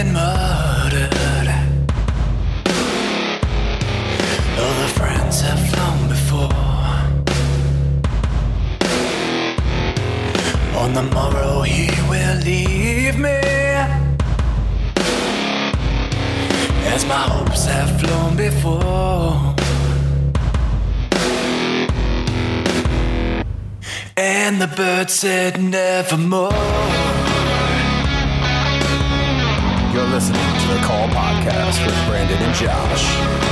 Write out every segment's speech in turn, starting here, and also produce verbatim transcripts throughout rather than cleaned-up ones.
been murdered. All the friends have flown before. On the morrow he will leave me, as my hopes have flown before. And the bird said nevermore. You're listening to the Call Podcast with Brandon and Josh.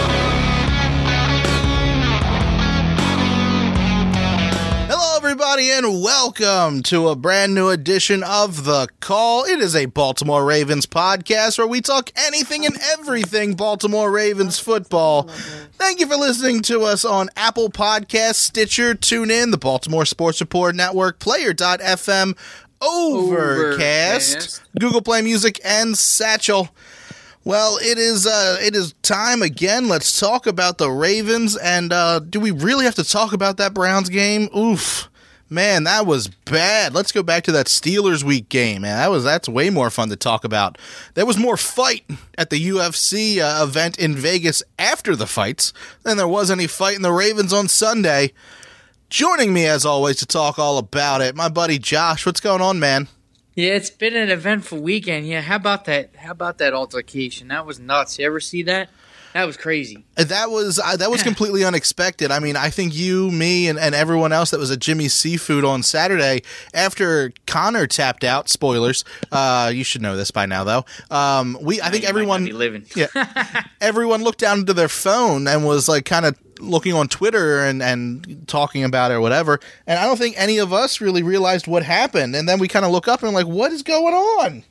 Hello, everybody, and welcome to a brand new edition of The Call. It is a Baltimore Ravens podcast where we talk anything and everything Baltimore Ravens football. Thank you for listening to us on Apple Podcasts, Stitcher, TuneIn, the Baltimore Sports Report Network, Player dot f m, Overcast, Overcast, Google Play Music, and Satchel. Well, it is uh, it is time again. Let's talk about the Ravens. And uh, do we really have to talk about that Browns game? Oof. Man, that was bad. Let's go back to that Steelers week game, man. That was that's way more fun to talk about. There was more fight at the U F C uh, event in Vegas after the fights than there was any fight in the Ravens on Sunday. Joining me, as always, to talk all about it, my buddy Josh. What's going on, man? Yeah, it's been an eventful weekend. Yeah, how about that? How about that altercation? That was nuts. You ever see that? That was crazy. That was uh, that was completely unexpected. I mean, I think you, me, and, and everyone else that was at Jimmy's Seafood on Saturday, after Connor tapped out, spoilers, uh, you should know this by now, though, um, we I think everyone, living. yeah, everyone looked down into their phone and was like kind of looking on Twitter and, and talking about it or whatever, and I don't think any of us really realized what happened, and then we kind of look up and like, what is going on?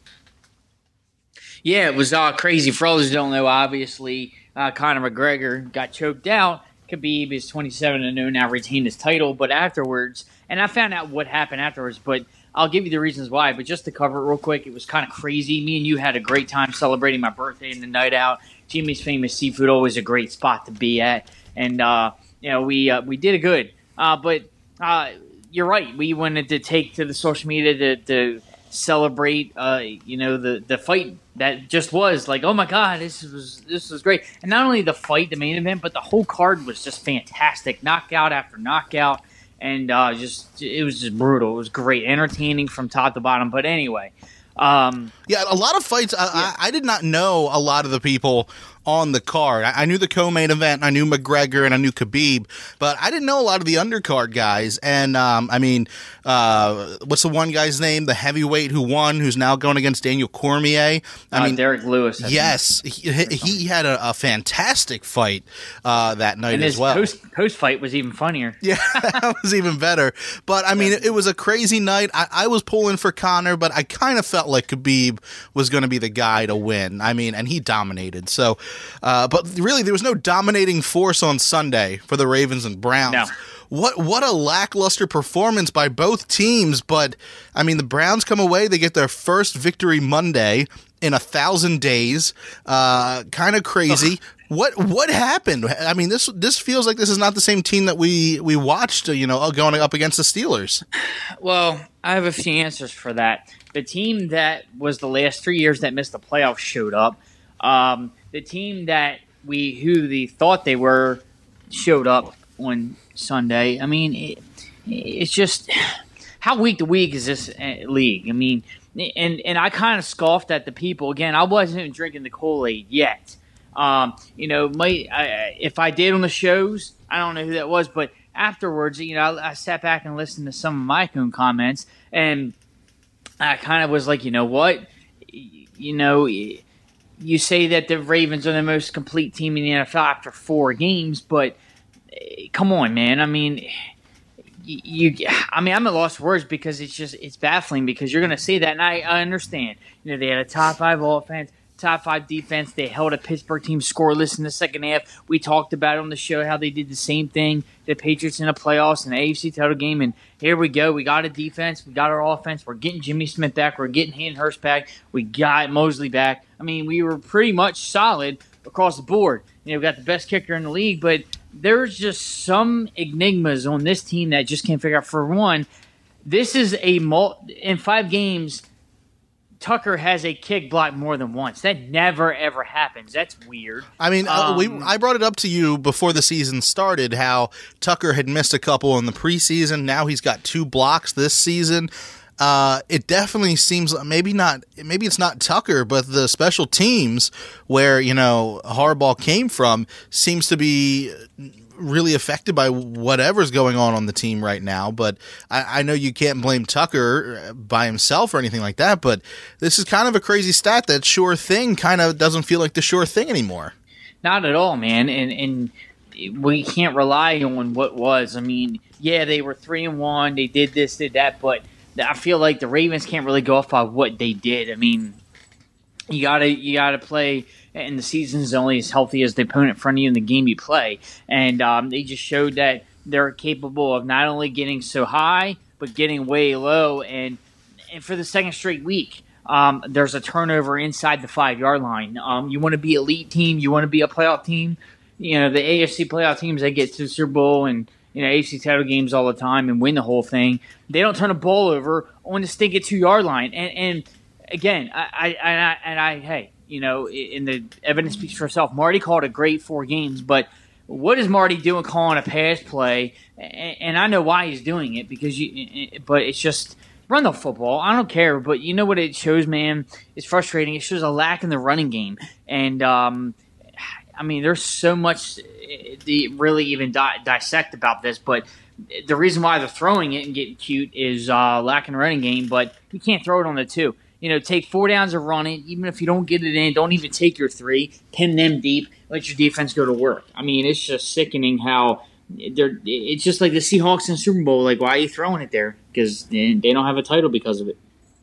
Yeah, it was uh, crazy. For all those who don't know, obviously, uh, Conor McGregor got choked out. Khabib is twenty-seven and oh, now retained his title, but afterwards, and I found out what happened afterwards, but I'll give you the reasons why, but just to cover it real quick, it was kind of crazy. Me and you had a great time celebrating my birthday and the night out. Jimmy's Famous Seafood, always a great spot to be at. And, uh, you know, we uh, we did it good. Uh, but uh, you're right. We wanted to take to the social media to, to celebrate, uh, you know, the, the fight that just was. Like, oh, my God, this was this was great. And not only the fight, the main event, but the whole card was just fantastic. Knockout after knockout. And uh, just it was just brutal. It was great. Entertaining from top to bottom. But anyway. Um, yeah, a lot of fights. I, yeah. I, I did not know a lot of the people on the card. I, I knew the co-main event, I knew McGregor, and I knew Khabib, but I didn't know a lot of the undercard guys. And um, I mean, uh, what's the one guy's name? The heavyweight who won, who's now going against Daniel Cormier. I uh, mean, Derek Lewis. I yes, he, he had a, a fantastic fight uh, that night and as well. His post, post fight was even funnier. Yeah, that was even better. But I mean, it, it was a crazy night. I, I was pulling for Conor, but I kind of felt like Khabib was going to be the guy to win. I mean, and he dominated. So, uh, but really, there was no dominating force on Sunday for the Ravens and Browns. No. What what a lackluster performance by both teams. But I mean, the Browns come away; they get their first victory Monday in a thousand days. Uh, kind of crazy. What what happened? I mean, this this feels like this is not the same team that we we watched. You know, going up against the Steelers. Well, I have a few answers for that. The team that was the last three years that missed the playoffs showed up. Um, the team that we who they thought they were showed up on Sunday. I mean, it, it's just how week to week is this league? I mean, and and I kind of scoffed at the people again. I wasn't even drinking the Kool-Aid yet. Um, you know, my, I, if I did on the shows, I don't know who that was, but afterwards, you know, I, I sat back and listened to some of my own comments, and I kind of was like, you know what, you know, you say that the Ravens are the most complete team in the N F L after four games, but come on, man. I mean, you, I mean, I'm at lost for words because it's just it's baffling because you're going to say that, and I, I understand. You know, they had a top five offense. Top five defense. They held a Pittsburgh team scoreless in the second half. We talked about it on the show how they did the same thing. The Patriots in the playoffs and the A F C title game. And here we go. We got a defense. We got our offense. We're getting Jimmy Smith back. We're getting Hayden Hurst back. We got Mosley back. I mean, we were pretty much solid across the board. You know, we got the best kicker in the league, but there's just some enigmas on this team that I just can't figure out. For one, this is a mul- in five games. Tucker has a kick blocked more than once. That never ever happens. That's weird. I mean, Um, uh, we I brought it up to you before the season started how Tucker had missed a couple in the preseason. Now he's got two blocks this season. Uh, it definitely seems maybe not maybe it's not Tucker, but the special teams where, you know, Harbaugh came from seems to be really affected by whatever's going on on the team right now. But I, I know you can't blame Tucker by himself or anything like that, but this is kind of a crazy stat that sure thing kind of doesn't feel like the sure thing anymore. Not at all, man. And and we can't rely on what was. I mean, yeah, they were three and one. They did this, did that, but I feel like the Ravens can't really go off by what they did. I mean, you gotta you gotta play, and the season's only as healthy as the opponent in front of you in the game you play. And um, they just showed that they're capable of not only getting so high, but getting way low. And, and for the second straight week, um, there's a turnover inside the five-yard line. Um, you want to be an elite team. You want to be a playoff team. You know, the A F C playoff teams that get to the Super Bowl and, you know, A F C title games all the time and win the whole thing, they don't turn a ball over on the stinking two-yard line. And, and again, I, I, and I, and I, hey, you know, in the evidence speaks for itself. Marty called a great four games, but what is Marty doing calling a pass play? And I know why he's doing it, because you. But it's just run the football. I don't care, but you know what it shows, man? It's frustrating. It shows a lack in the running game, and um, I mean, there's so much to really even di- dissect about this, but the reason why they're throwing it and getting cute is uh, lack in the running game. But you can't throw it on the two. You know, take four downs and run it. Even if you don't get it in, don't even take your three. Pin them deep. Let your defense go to work. I mean, it's just sickening how they're. It's just like the Seahawks in the Super Bowl. Like, why are you throwing it there? Because they don't have a title because of it.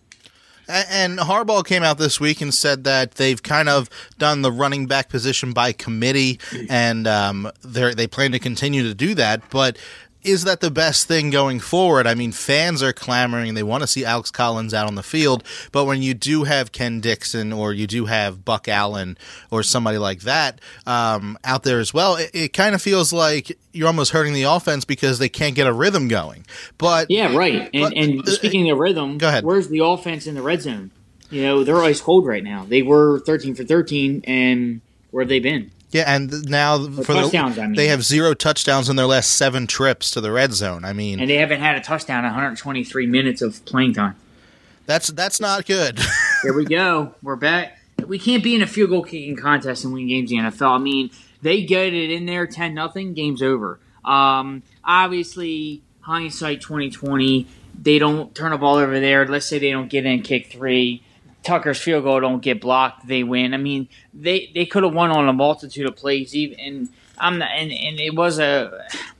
And Harbaugh came out this week and said that they've kind of done the running back position by committee, and um, they they plan to continue to do that. But is that the best thing going forward? I mean, fans are clamoring. They want to see Alex Collins out on the field. But when you do have Ken Dixon or you do have Buck Allen or somebody like that um, out there as well, it, it kind of feels like you're almost hurting the offense because they can't get a rhythm going. But yeah, right. And, but, and speaking of rhythm, go ahead. Where's the offense in the red zone? You know, they're ice cold right now. They were thirteen for thirteen, and where have they been? Yeah, and now or for touchdowns, the, I mean. they have zero touchdowns in their last seven trips to the red zone. I mean, and they haven't had a touchdown in one hundred twenty-three minutes of playing time. That's that's not good. Here we go. We're back. We can't be in a field goal kicking contest and win games in the N F L. I mean, they get it in there ten nothing, game's over. Um, obviously, hindsight twenty twenty, they don't turn a ball over there. Let's say they don't get in kick three. Tucker's field goal don't get blocked, they win. I mean, they, they could have won on a multitude of plays, even and I'm not, and, and it was a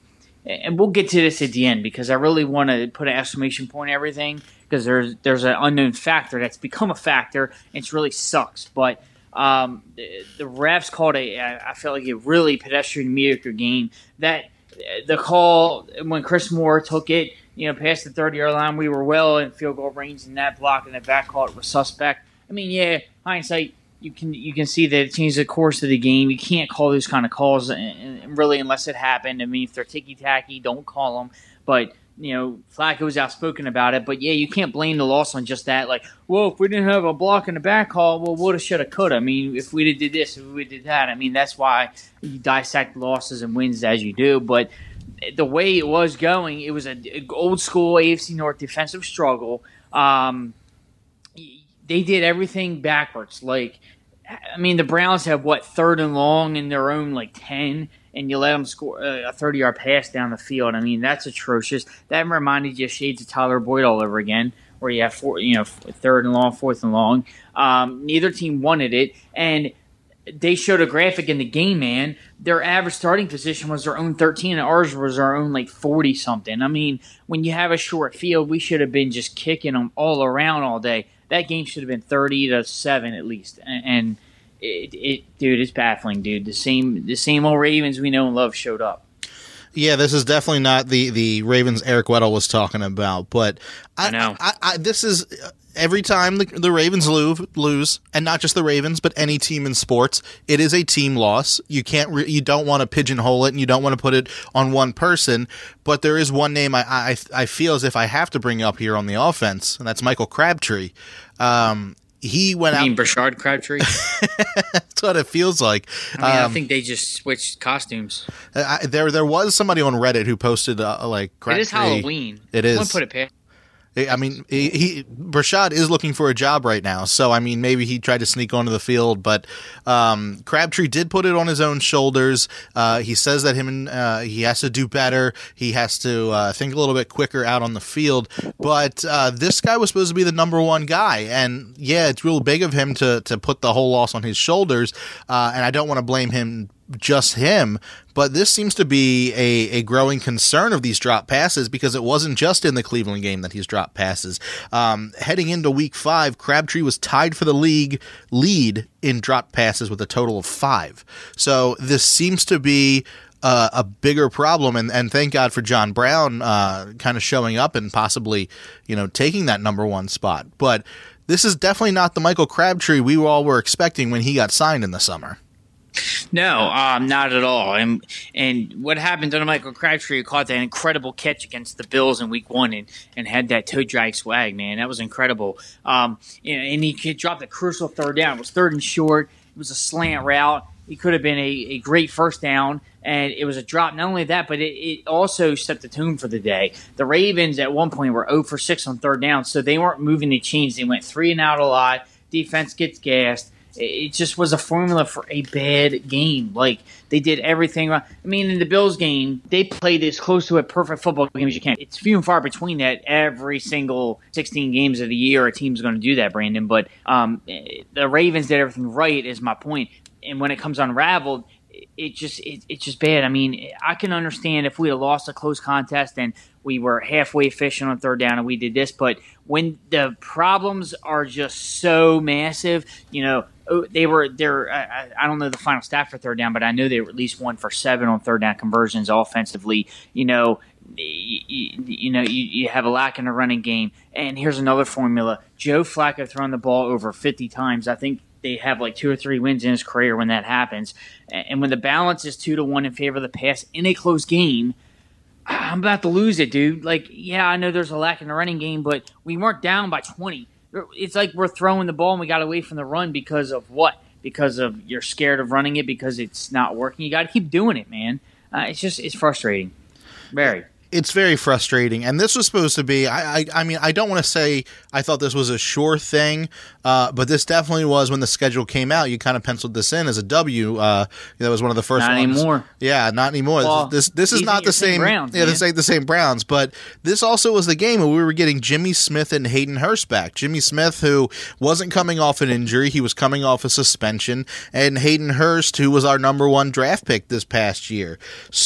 and we'll get to this at the end because I really want to put an exclamation point on everything because there's there's an unknown factor that's become a factor and it really sucks. But um, the, the refs called a I felt like a really pedestrian mediocre game. That the call when Chris Moore took it, you know, past the thirty-yard line, we were well in field goal range, and that block and that back call was suspect. I mean, yeah, hindsight, you can you can see that it changed the course of the game. You can't call those kind of calls, and, and really, unless it happened. I mean, if they're ticky-tacky, don't call them. But, you know, Flacco was outspoken about it. But, yeah, you can't blame the loss on just that. Like, well, if we didn't have a block in the back call, well, woulda, shoulda, coulda. I mean, if we did this, if we did that. I mean, that's why you dissect losses and wins as you do. But the way it was going, it was an old-school A F C North defensive struggle. Um, they did everything backwards. Like, I mean, the Browns have, what, third and long in their own, like, ten, and you let them score a thirty-yard pass down the field. I mean, that's atrocious. That reminded you of shades of Tyler Boyd all over again, where you have, four, you know, third and long, fourth and long. Um, neither team wanted it, and they showed a graphic in the game, man. Their average starting position was their own thirteen, and ours was our own, like, forty-something. I mean, when you have a short field, we should have been just kicking them all around all day. That game should have been thirty to seven at least. And, it, it, dude, it's baffling, dude. The same the same old Ravens we know and love showed up. Yeah, this is definitely not the, the Ravens Eric Weddle was talking about. But I, I know. I, I, this is every time the, the Ravens lose, lose, and not just the Ravens, but any team in sports, it is a team loss. You can't, re- you don't want to pigeonhole it, and you don't want to put it on one person. But there is one name I, I, I feel as if I have to bring up here on the offense, and that's Michael Crabtree. Um, he went You out. mean Brashard Crabtree? That's what it feels like. I mean, Um, I think they just switched costumes. I, there, there was somebody on Reddit who posted uh, like It is Crabtree- Halloween. It I is. wouldn't put it past. I mean, he, he Brashad is looking for a job right now, so I mean, maybe he tried to sneak onto the field, but um, Crabtree did put it on his own shoulders. Uh, he says that him and uh, he has to do better. He has to uh, think a little bit quicker out on the field. But uh, this guy was supposed to be the number one guy, and yeah, it's real big of him to to put the whole loss on his shoulders. Uh, and I don't want to blame him. Just him, but this seems to be a, a growing concern of these drop passes because it wasn't just in the Cleveland game that he's dropped passes. Um, heading into week five, Crabtree was tied for the league lead in drop passes with a total of five. So this seems to be uh, a bigger problem, and, and thank God for John Brown uh, kind of showing up and possibly, you know, taking that number one spot. But this is definitely not the Michael Crabtree we all were expecting when he got signed in the summer. No, um, not at all. And and what happened to Michael Crabtree, who caught that incredible catch against the Bills in Week One and, and had that toe drag swag, man, that was incredible. Um, and, and he dropped a crucial third down. It was third and short. It was a slant route. It could have been a, a great first down, and it was a drop. Not only that, but it, it also set the tone for the day. The Ravens at one point were zero for six on third down, so they weren't moving the chains. They went three and out a lot. Defense gets gassed. It just was a formula for a bad game. Like, they did everything wrong. I mean, in the Bills game, they played as close to a perfect football game as you can. It's few and far between that. Every single sixteen games of the year, a team's going to do that, Brandon. But um, the Ravens did everything right, is my point. And when it comes unraveled, it just it, it's just bad. I mean, I can understand if we had lost a close contest and we were halfway efficient on third down and we did this, but when the problems are just so massive, you know, they were there. I, I don't know the final stat for third down, but I know they were at least one for seven on third down conversions offensively. You know, you, you know, you, you have a lack in the running game, and here's another formula: Joe Flacco throwing the ball over fifty times. I think they have like two or three wins in his career when that happens. And when the balance is two to one in favor of the pass in a close game, I'm about to lose it, dude. Like, yeah, I know there's a lack in the running game, but we weren't down by twenty. It's like we're throwing the ball and we got away from the run because of what? Because of you're scared of running it because it's not working. You got to keep doing it, man. Uh, it's just it's frustrating. Very. It's very frustrating, and this was supposed to be. I, I, I mean, I don't want to say I thought this was a sure thing, uh, but this definitely was when the schedule came out. You kind of penciled this in as a W. Uh, that was one of the first. Not ones. anymore. Yeah, not anymore. Well, this this is not the same. Browns, yeah, man. this ain't the same Browns, but this also was the game where we were getting Jimmy Smith and Hayden Hurst back. Jimmy Smith, who wasn't coming off an injury, he was coming off a suspension, and Hayden Hurst, who was our number one draft pick this past year.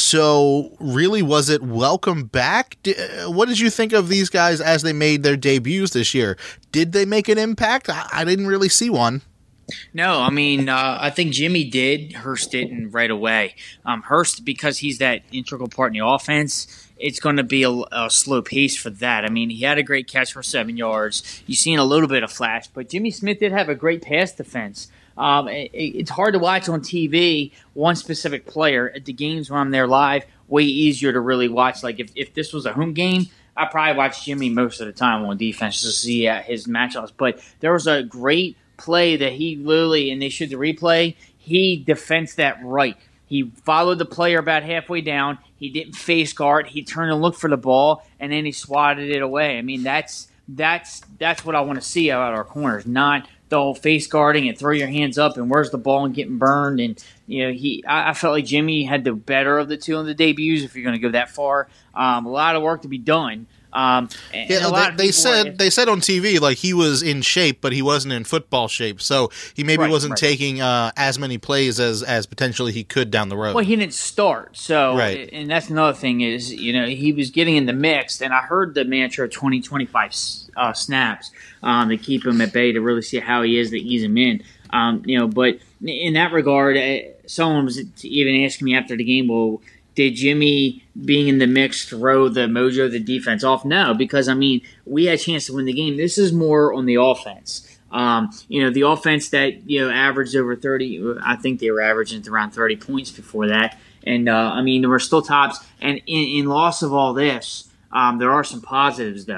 So, really, was it welcome back? What did you think of these guys as they made their debuts this year? Did they make an impact? I didn't really see one. No, I mean, uh, I think Jimmy did. Hurst didn't right away. Um, Hurst, because he's that integral part in the offense, it's going to be a, a slow pace for that. I mean, he had a great catch for seven yards. You've seen a little bit of flash, but Jimmy Smith did have a great pass defense. Um, it, it's hard to watch on T V one specific player. At the games when I'm there live, way easier to really watch. Like, if, if this was a home game, I probably watch Jimmy most of the time on defense to see uh, his matchups. But there was a great play that he literally, and they showed the replay, he defends that right. He followed the player about halfway down. He didn't face guard. He turned and looked for the ball, and then he swatted it away. I mean, that's that's that's what I want to see out of our corners, not the whole face guarding and throw your hands up and where's the ball and getting burned. And you know, he I, I felt like Jimmy had the better of the two on the debuts. If you're going to go that far, um, a lot of work to be done. Um, and Yeah, a lot they, they of people said are- they said on T V like he was in shape, but he wasn't in football shape. So he maybe Right, wasn't right. taking uh, as many plays as as potentially he could down the road. Well, he didn't start, so Right. and that's another thing is you know he was getting in the mix, and I heard the mantra of twenty, twenty-five uh, snaps um, to keep him at bay to really see how he is to ease him in. Um, you know, but in that regard, uh, someone was even asking me after the game, well, did Jimmy being in the mix throw the mojo of the defense off? No, because I mean we had a chance to win the game. This is more on the offense. Um, you know, the offense that, you know, averaged over thirty, I think they were averaging around thirty points before that. And, uh, I mean, there were still tops. And in, in loss of all this, um, there are some positives, though.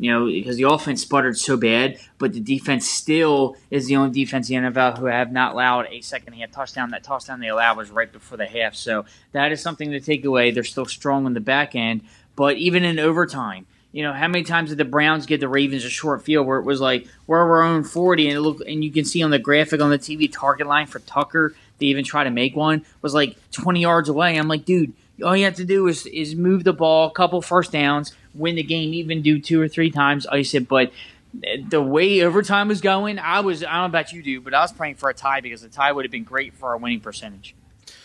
You know, because the offense sputtered so bad, but the defense still is the only defense in the N F L who have not allowed a second half touchdown. That touchdown they allowed was right before the half. So that is something to take away. They're still strong on the back end. But even in overtime, you know, how many times did the Browns give the Ravens a short field where it was like, we're our own forty, and it look, and you can see on the graphic on the T V target line for Tucker, they even try to make one, was like twenty yards away. I'm like, dude, all you have to do is is move the ball, a couple first downs, win the game, even do two or three times, ice it. But the way overtime was going, I was, I don't know about you, dude, but I was praying for a tie because the tie would have been great for our winning percentage.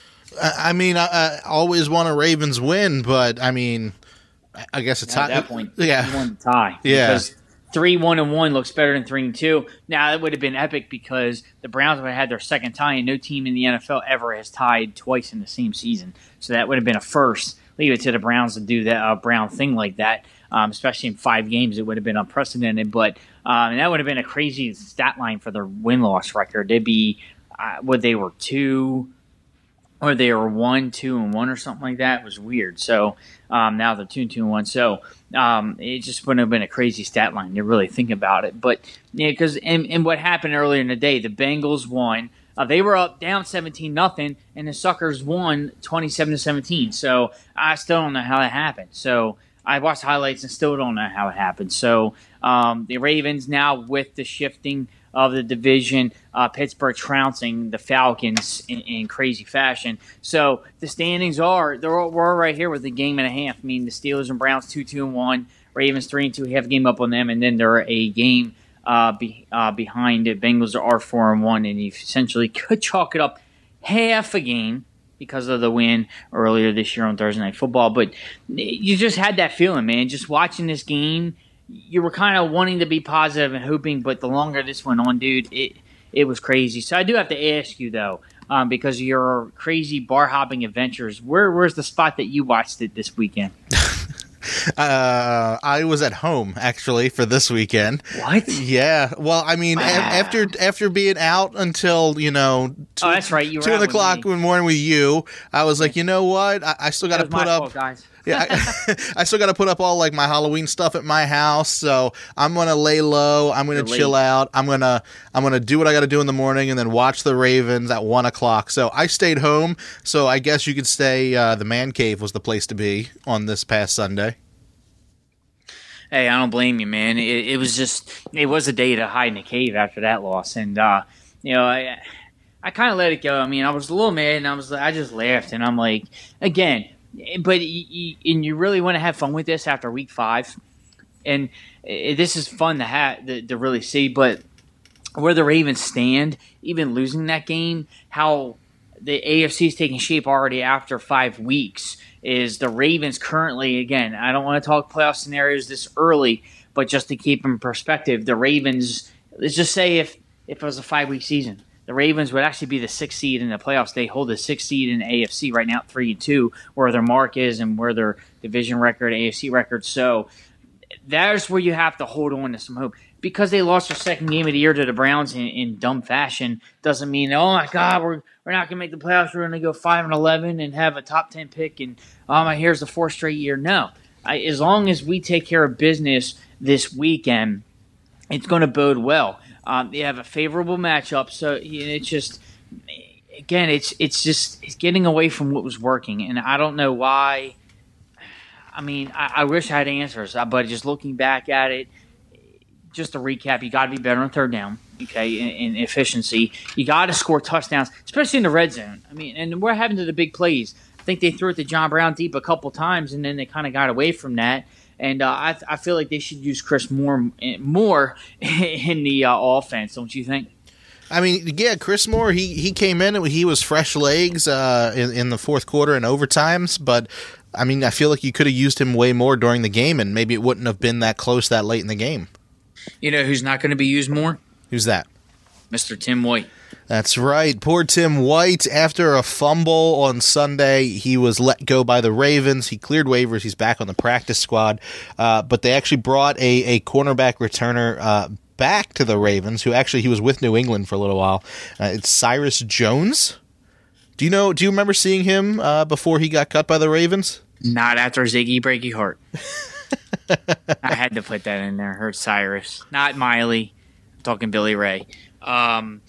I mean, I, I always want a Ravens win, but I mean, I guess it's at that point, yeah, you won the tie. Yeah, because three one and one looks better than three and two. Now that would have been epic because the Browns would have had their second tie, and no team in the N F L ever has tied twice in the same season. So that would have been a first. Leave it to the Browns to do that uh, Brown thing like that, um, especially in five games. It would have been unprecedented, but um, and that would have been a crazy stat line for their win loss record. They'd be uh, what they were two. Or they were one, two, and one, or something like that. It was weird. So um, now they're two, two, and one. So um, it just wouldn't have been a crazy stat line to really think about it. But yeah, because and, and what happened earlier in the day, the Bengals won. Uh, they were up down seventeen nothing, and the Suckers won twenty-seven to seventeen. So I still don't know how that happened. So I watched highlights and still don't know how it happened. So um, the Ravens now with the shifting of the division, uh, Pittsburgh trouncing the Falcons in, in crazy fashion. So the standings are, they're all, we're right here with a game and a half. I mean, the Steelers and Browns two, two, and one, Ravens three and two, have a game up on them, and then they're a game uh, be, uh, behind it. Bengals are four and one, and you essentially could chalk it up half a game because of the win earlier this year on Thursday Night Football. But you just had that feeling, man, just watching this game. You were kind of wanting to be positive and hoping, but the longer this went on, dude, it it was crazy. So I do have to ask you, though, um, because of your crazy bar-hopping adventures, where where's the spot that you watched it this weekend? Uh, I was at home actually for this weekend. What? Yeah. Well, I mean, wow. a- after after being out until you know, two, oh, that's right, you were two out o'clock in the morning with you, I was like, you know what, I, I still got to put my up. fault, guys. Yeah, I, I still got to put up all like my Halloween stuff at my house, so I'm gonna lay low. I'm gonna You're chill late. out. I'm gonna I'm gonna do what I got to do in the morning, and then watch the Ravens at one o'clock. So I stayed home. So I guess you could say uh, the man cave was the place to be on this past Sunday. Hey, I don't blame you, man. It, it was just, it was a day to hide in a cave after that loss, and uh, you know, I, I kind of let it go. I mean, I was a little mad, and I was, I just laughed, and I'm like, again, but you, and you really want to have fun with this after week five, and it, this is fun to have to, to really see. But where the Ravens stand, even losing that game, how the A F C is taking shape already after five weeks. Is the Ravens currently, again, I don't want to talk playoff scenarios this early, but just to keep in perspective, the Ravens, let's just say if, if it was a five-week season, the Ravens would actually be the sixth seed in the playoffs. They hold the sixth seed in the A F C right now, three and two, where their mark is and where their division record, A F C record. So there's where you have to hold on to some hope. Because they lost their second game of the year to the Browns in, in dumb fashion doesn't mean, oh my God, we're we're not going to make the playoffs. We're going to go five and eleven and have a top ten pick, and oh my, here's the fourth straight year. No, I, as long as we take care of business this weekend, it's going to bode well. Um, they have a favorable matchup, so you know, it's just again, it's it's just it's getting away from what was working, and I don't know why. I mean, I, I wish I had answers, but just looking back at it. Just to recap, you got to be better on third down, okay, in, in efficiency. You got to score touchdowns, especially in the red zone. I mean, and what happened to the big plays? I think they threw it to John Brown deep a couple times, and then they kind of got away from that. And uh, I, I feel like they should use Chris Moore more in the uh, offense, don't you think? I mean, yeah, Chris Moore, he, he came in and he was fresh legs uh, in, in the fourth quarter and overtimes, but I mean, I feel like you could have used him way more during the game, and maybe it wouldn't have been that close that late in the game. You know who's not going to be used more? Who's that? Mister Tim White. That's right. Poor Tim White. After a fumble on Sunday, he was let go by the Ravens. He cleared waivers. He's back on the practice squad. Uh, but they actually brought a, a cornerback returner uh, back to the Ravens, who actually he was with New England for a little while. Uh, it's Cyrus Jones. Do you know? Do you remember seeing him uh, before he got cut by the Ravens? Not after Ziggy Breaky Heart. I had to put that in there. Heard Cyrus, not Miley. I'm talking Billy Ray. Um,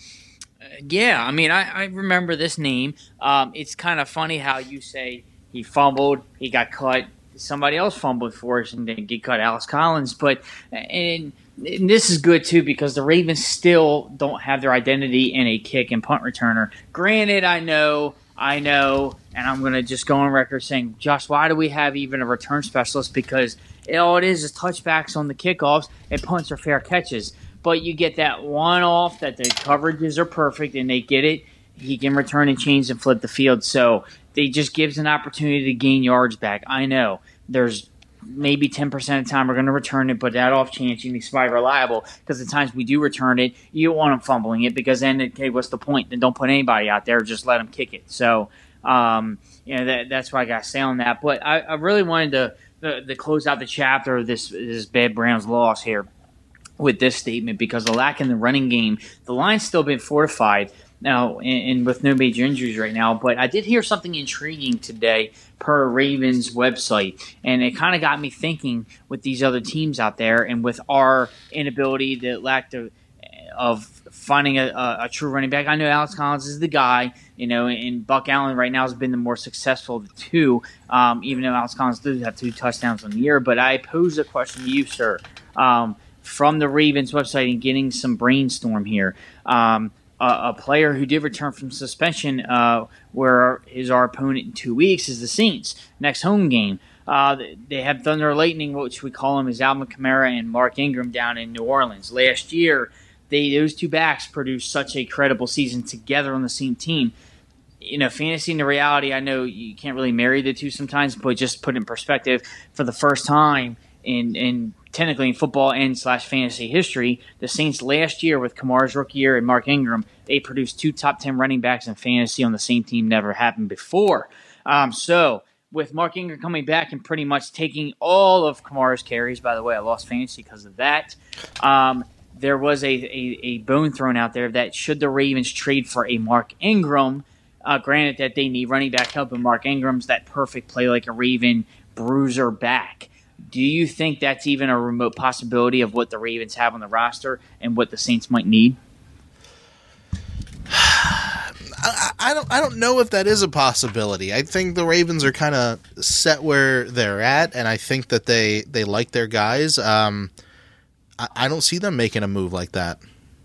yeah, I mean, I, I remember this name. Um, it's kind of funny how you say he fumbled, he got cut. Somebody else fumbled for us and didn't get cut, Alex Collins. But and, and this is good too because the Ravens still don't have their identity in a kick and punt returner. Granted, I know, I know, and I'm going to just go on record saying, Josh, why do we have even a return specialist? Because all it is is touchbacks on the kickoffs and punts are fair catches. But you get that one off that the coverages are perfect and they get it. He can return and change and flip the field. So they just gives an opportunity to gain yards back. I know there's maybe ten percent of the time we're going to return it, but that off chance you need to be reliable because the times we do return it, you don't want them fumbling it because then, okay, what's the point? Then don't put anybody out there. Just let them kick it. So, um, you know, that, that's why I got to say on that. But I, I really wanted to, to, to close out the chapter of this, this bad Browns loss here with this statement because the lack in the running game, the line's still been fortified now and, and with no major injuries right now. But I did hear something intriguing today per Ravens website, and it kind of got me thinking with these other teams out there and with our inability, the lack of, of finding a, a, a true running back. I know Alex Collins is the guy, you know, and Buck Allen right now has been the more successful of the two, um, even though Alex Collins does have two touchdowns on the year. But I pose a question to you, sir. Um, from the Ravens website and getting some brainstorm here. Um, a, a player who did return from suspension, uh, where is our opponent in two weeks, is the Saints. Next home game. Uh, they have Thunder Lightning, which we call them, is Alvin Kamara and Mark Ingram down in New Orleans. Last year, they those two backs produced such a credible season together on the same team. You know, fantasy and the reality, I know you can't really marry the two sometimes, but just put in perspective, for the first time in in technically in football and slash fantasy history, the Saints last year with Kamara's rookie year and Mark Ingram, they produced two top ten running backs in fantasy on the same team. Never happened before. Um, so with Mark Ingram coming back and pretty much taking all of Kamara's carries, by the way, I lost fantasy because of that. Um, there was a, a, a bone thrown out there that should the Ravens trade for a Mark Ingram, uh, granted that they need running back help, and Mark Ingram's that perfect play like a Raven bruiser back. Do you think that's even a remote possibility of what the Ravens have on the roster and what the Saints might need? I, I don't. I don't know if that is a possibility. I think the Ravens are kind of set where they're at, and I think that they, they like their guys. Um, I, I don't see them making a move like that.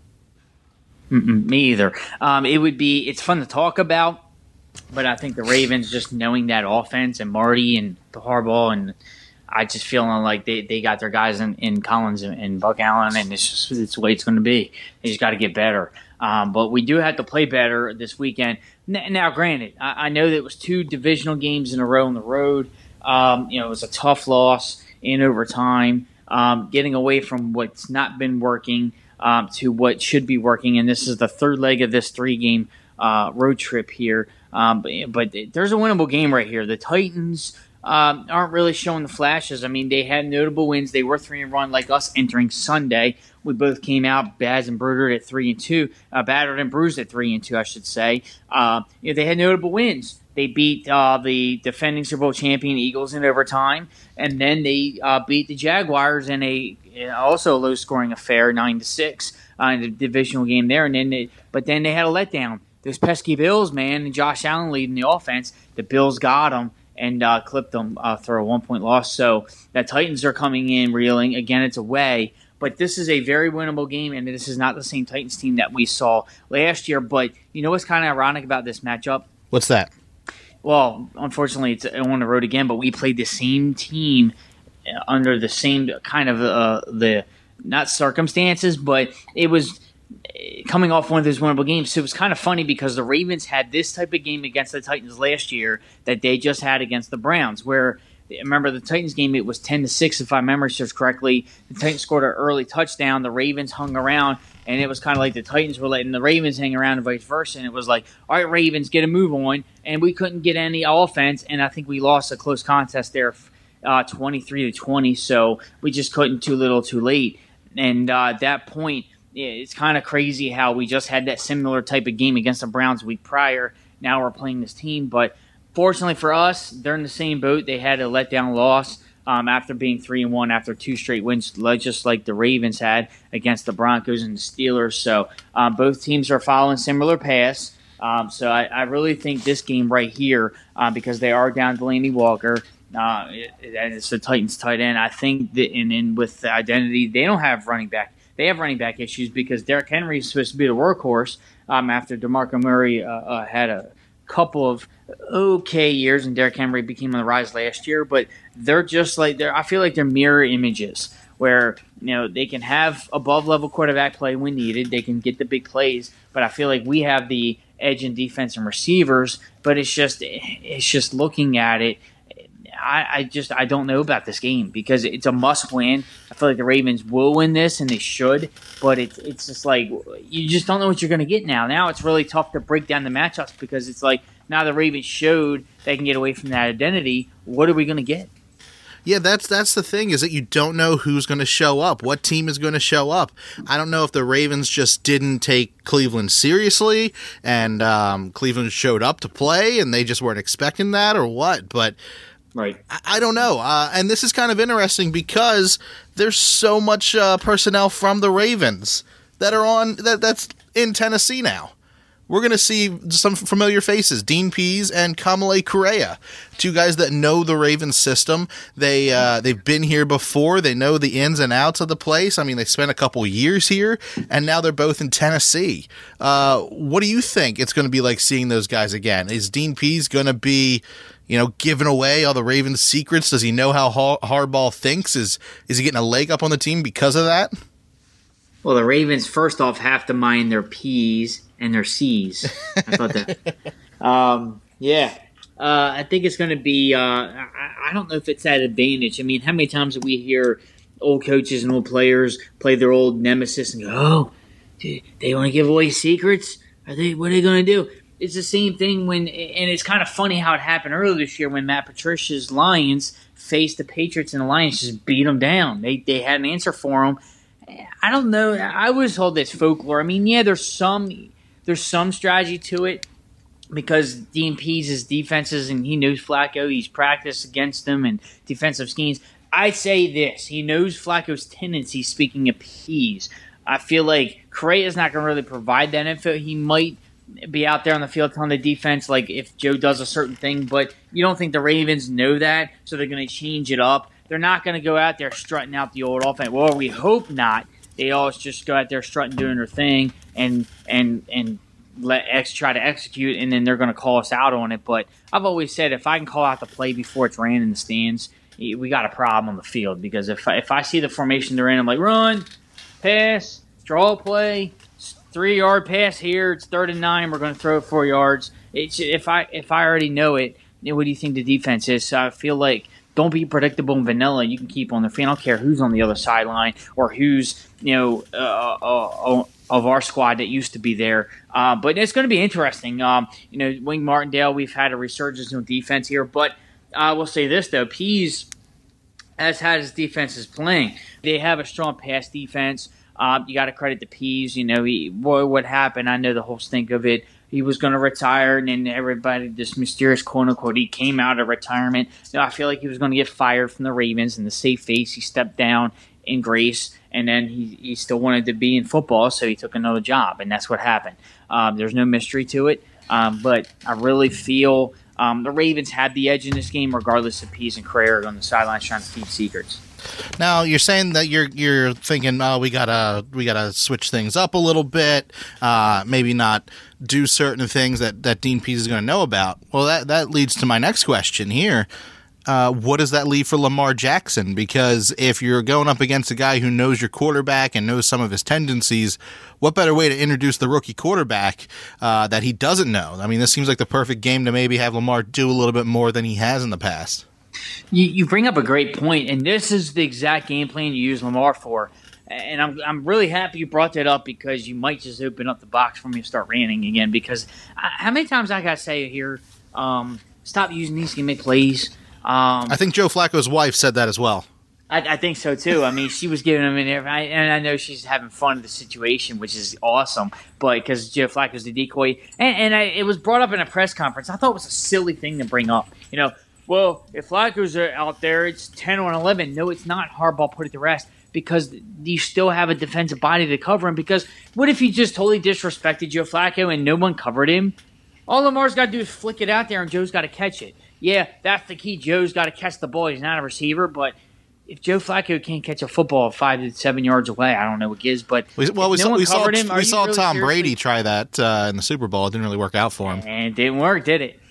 Mm-mm, me either. Um, it would be. It's fun to talk about, but I think the Ravens, just knowing that offense and Marty and the Harbaugh, and I just feeling like they, they got their guys in, in Collins and, and Buck Allen, and it's just it's the way it's going to be. They just got to get better. Um, but we do have to play better this weekend. N- now, granted, I, I know that it was two divisional games in a row on the road. Um, you know, it was a tough loss in overtime, um, getting away from what's not been working um, to what should be working. And this is the third leg of this three-game uh, road trip here. Um, but, but there's a winnable game right here. The Titans Um, aren't really showing the flashes. I mean, they had notable wins. They were three and one, like us entering Sunday. We both came out Baz and Brudered at three and two, uh, battered and bruised at three and two, I should say. Uh, you know, they had notable wins. They beat uh, the defending Super Bowl champion Eagles in overtime, and then they uh, beat the Jaguars in a also a low scoring affair, nine to six, uh, in the divisional game there. And then, they, but then they had a letdown. Those pesky Bills, man, and Josh Allen leading the offense. The Bills got them and uh, clipped them uh, for a one-point loss. So the Titans are coming in reeling. Again, it's away. But this is a very winnable game, and this is not the same Titans team that we saw last year. But you know what's kind of ironic about this matchup? What's that? Well, unfortunately, it's on the road again, but we played the same team under the same kind of uh, the not circumstances, but it was coming off one of those winnable games. So it was kind of funny because the Ravens had this type of game against the Titans last year that they just had against the Browns, where remember the Titans game, it was ten to six if my memory serves correctly. The Titans scored an early touchdown. The Ravens hung around, and it was kind of like the Titans were letting the Ravens hang around and vice versa. And it was like, all right, Ravens, get a move on. And we couldn't get any offense, and I think we lost a close contest there, uh, twenty-three to twenty. So we just couldn't too little too late. And uh, at that point, it's kind of crazy how we just had that similar type of game against the Browns week prior. Now we're playing this team. But fortunately for us, they're in the same boat. They had a letdown loss. um, after being three and one after two straight wins, like- just like the Ravens had against the Broncos and the Steelers. So um, both teams are following similar paths. Um, so I, I really think this game right here, uh, because they are down Delaney Walker, uh, it, and it's the Titans tight end. I think that, and, and with the identity, they don't have running back. They have running back issues because Derrick Henry is supposed to be the workhorse um, after DeMarco Murray uh, uh, had a couple of okay years and Derrick Henry became on the rise last year. But they're just like they're. I feel like they're mirror images where you know they can have above level quarterback play when needed. They can get the big plays, but I feel like we have the edge in defense and receivers. But it's just it's just looking at it. I, I just I don't know about this game because it's a must win. I feel like the Ravens will win this and they should, but it's it's just like you just don't know what you're going to get now. Now it's really tough to break down the matchups because it's like now the Ravens showed they can get away from that identity. What are we going to get? Yeah, that's that's the thing is that you don't know who's going to show up. What team is going to show up? I don't know if the Ravens just didn't take Cleveland seriously and um, Cleveland showed up to play and they just weren't expecting that or what, but Right. I, I don't know. Uh, and this is kind of interesting because there's so much uh, personnel from the Ravens that are on that that's in Tennessee now. We're going to see some familiar faces, Dean Pease and Kamale Correa, two guys that know the Ravens system. They, uh, they've been here before. They know the ins and outs of the place. I mean, they spent a couple years here, and now they're both in Tennessee. Uh, what do you think it's going to be like seeing those guys again? Is Dean Pease going to be, you know, giving away all the Ravens' secrets? Does he know how Harbaugh thinks? Is, is he getting a leg up on the team because of that? Well, the Ravens, first off, have to mind their P's and their C's. I thought that. um, yeah. Uh, I think it's going to be, uh, I, I don't know if it's that advantage. I mean, how many times do we hear old coaches and old players play their old nemesis and go, oh, they want to give away secrets? Are they? What are they going to do? It's the same thing when, and it's kind of funny how it happened earlier this year when Matt Patricia's Lions faced the Patriots and the Lions just beat them down. They, they had an answer for them. I don't know. I was told this folklore. I mean, yeah, there's some there's some strategy to it because Dean Pease' defenses and he knows Flacco. He's practiced against them and defensive schemes. I'd say this. He knows Flacco's tendencies, speaking of Pease. I feel like Correa's not going to really provide that info. He might be out there on the field telling the defense, like, if Joe does a certain thing, but you don't think the Ravens know that, so they're going to change it up. They're not going to go out there strutting out the old offense. Well, we hope not. They always just go out there strutting, doing their thing, and and and let X try to execute, and then they're going to call us out on it. But I've always said if I can call out the play before it's ran in the stands, we got a problem on the field. Because if I, if I see the formation they're in, I'm like, run, pass, draw play, three yard pass here. It's third and nine. We're going to throw it four yards. It's if I if I already know it, what do you think the defense is? So I feel like. Don't be predictable and vanilla. You can keep on their feet. I don't care who's on the other sideline or who's, you know, uh, uh, of our squad that used to be there. Uh, but it's going to be interesting. Um, you know, Wink Martindale, we've had a resurgence in defense here. But I will say this, though. Pease has had his defenses playing. They have a strong pass defense. Um, you got to credit the Pease. You know, he, boy, what happened? I know the whole stink of it. He was going to retire, and then everybody, this mysterious quote-unquote, he came out of retirement. You know, I feel like he was going to get fired from the Ravens, and the safe face, he stepped down in grace, and then he, he still wanted to be in football, so he took another job, and that's what happened. Um, there's no mystery to it, um, but I really feel um, the Ravens had the edge in this game, regardless of Pease and Correa on the sidelines trying to keep secrets. Now you're saying that you're you're thinking, oh, we gotta we gotta switch things up a little bit, uh, maybe not do certain things that, that Dean Pease is going to know about. Well, that that leads to my next question here. Uh, what does that leave for Lamar Jackson? Because if you're going up against a guy who knows your quarterback and knows some of his tendencies, what better way to introduce the rookie quarterback uh, that he doesn't know? I mean, this seems like the perfect game to maybe have Lamar do a little bit more than he has in the past. You, you bring up a great point, and this is the exact game plan you use Lamar for. And I'm I'm really happy you brought that up because you might just open up the box for me to start ranting again. Because I, how many times I got to say here, um, stop using these to make plays. Um, I think Joe Flacco's wife said that as well. I, I think so too. I mean, she was giving him an and I know she's having fun with the situation, which is awesome. But because Joe Flacco's the decoy, and, and I, it was brought up in a press conference, I thought it was a silly thing to bring up. You know, well, if Flacco's out there, it's ten on eleven. No, it's not. Harbaugh put it to rest because you still have a defensive body to cover him. Because what if he just totally disrespected Joe Flacco and no one covered him? All Lamar's got to do is flick it out there, and Joe's got to catch it. Yeah, that's the key. Joe's got to catch the ball. He's not a receiver, but if Joe Flacco can't catch a football five to seven yards away, I don't know what gives. But we, well, we no saw we saw, him, we saw really Tom seriously? Brady try that uh, in the Super Bowl. It didn't really work out for him, and it didn't work, did it?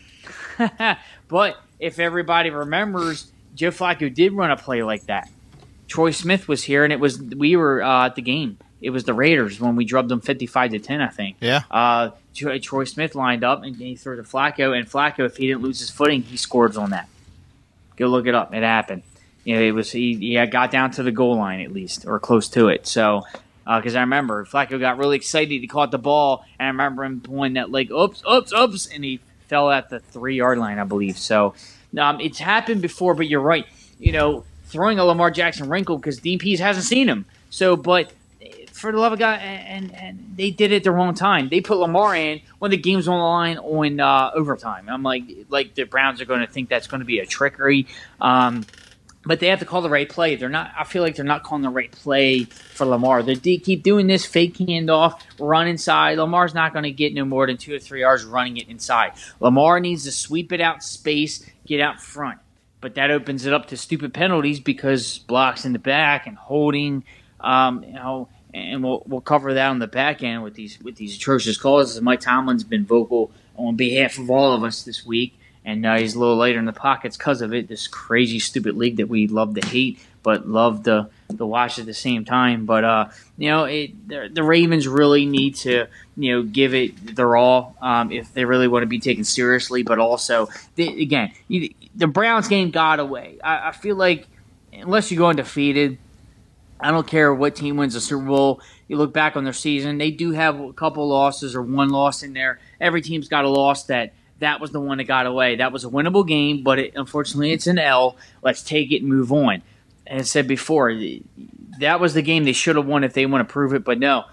But if everybody remembers, Joe Flacco did run a play like that. Troy Smith was here, and it was we were uh, at the game. It was the Raiders when we drubbed them fifty-five to ten, I think. Yeah. Uh, Troy Smith lined up, and he threw to Flacco. And Flacco, if he didn't lose his footing, he scored on that. Go look it up. It happened. You know, it was he, he got down to the goal line at least, or close to it. So, because uh, I remember Flacco got really excited. He caught the ball, and I remember him pulling that leg, oops, oops, oops, and he fell at the three-yard line, I believe. So, um, it's happened before, but you're right. You know, throwing a Lamar Jackson wrinkle because Dean Pease hasn't seen him. So, but for the love of God, and, and they did it at the wrong time. They put Lamar in when the game's on the line on uh, overtime. I'm like, like the Browns are going to think that's going to be a trickery. Um, but they have to call the right play. They're not. I feel like they're not calling the right play for Lamar. They keep doing this fake handoff, run inside. Lamar's not going to get no more than two or three yards running it inside. Lamar needs to sweep it out space, get out front. But that opens it up to stupid penalties because blocks in the back and holding, um, you know, and we'll we'll cover that on the back end with these with these atrocious calls. Mike Tomlin's been vocal on behalf of all of us this week, and uh, he's a little later in the pockets because of it. This crazy, stupid league that we love to hate, but love to to watch at the same time. But uh, you know, it, the, the Ravens really need to you know give it their all um, if they really want to be taken seriously. But also, they, again, you, the Browns game got away. I, I feel like unless you go undefeated, I don't care what team wins the Super Bowl. You look back on their season, they do have a couple losses or one loss in there. Every team's got a loss that that was the one that got away. That was a winnable game, but it, unfortunately it's an L. Let's take it and move on. And I said before, that was the game they should have won if they want to prove it, but no.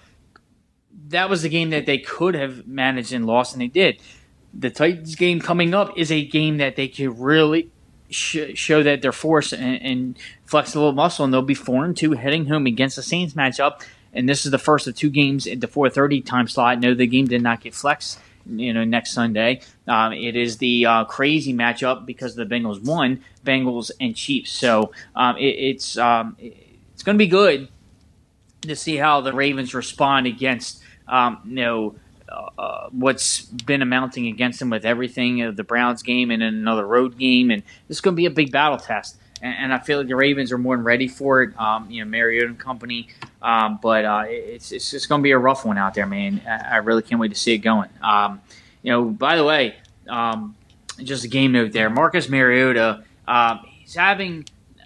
That was the game that they could have managed and lost, and they did. The Titans game coming up is a game that they could really sh- show that they're force and, and flex a little muscle, and they'll be four and two heading home against the Saints matchup. And this is the first of two games at the four thirty time slot. No, the game did not get flexed. You know, next Sunday, um, it is the uh, crazy matchup because the Bengals won, Bengals and Chiefs. So um, it, it's um, it's going to be good to see how the Ravens respond against um, you know uh, what's been amounting against them with everything of the Browns game and then another road game, and this is going to be a big battle test. And, and I feel like the Ravens are more than ready for it. Um, you know, Mariota and company. Um, but uh, it's it's just going to be a rough one out there, man. I, I really can't wait to see it going. Um, you know, by the way, um, just a game note there. Marcus Mariota, um, he's having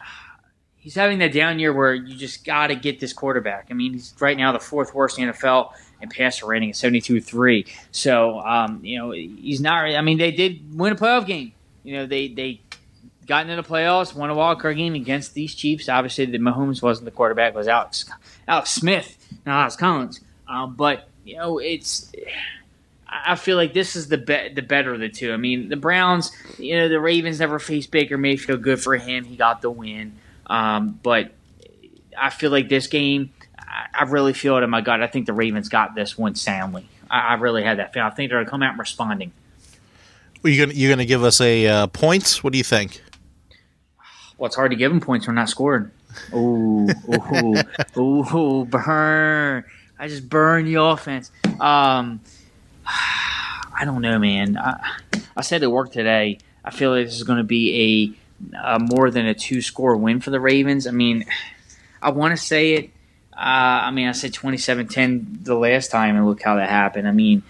he's having that down year where you just got to get this quarterback. I mean, he's right now the fourth worst in the N F L in passer rating at seventy-two three. So, um, you know, he's not. I mean, they did win a playoff game. You know, they they. Got into the playoffs, won a wild card game against these Chiefs. Obviously, the Mahomes wasn't the quarterback; it was Alex Alex Smith, not Alex Collins. Um, but you know, it's I feel like this is the be- the better of the two. I mean, the Browns, you know, the Ravens never faced Baker Mayfield. Good for him; he got the win. Um, but I feel like this game, I, I really feel it in my gut. I think the Ravens got this one soundly. I, I really had that feeling. I think they're going to come out responding. Well, you gonna you gonna give us a uh, points? What do you think? Well, it's hard to give them points when not scored. Ooh, ooh, ooh, burn. I just burn the offense. Um, I don't know, man. I, I said at work today, I feel like this is going to be a, a more than a two-score win for the Ravens. I mean, I want to say it. Uh, I mean, I said twenty-seven ten the last time, and look how that happened. I mean,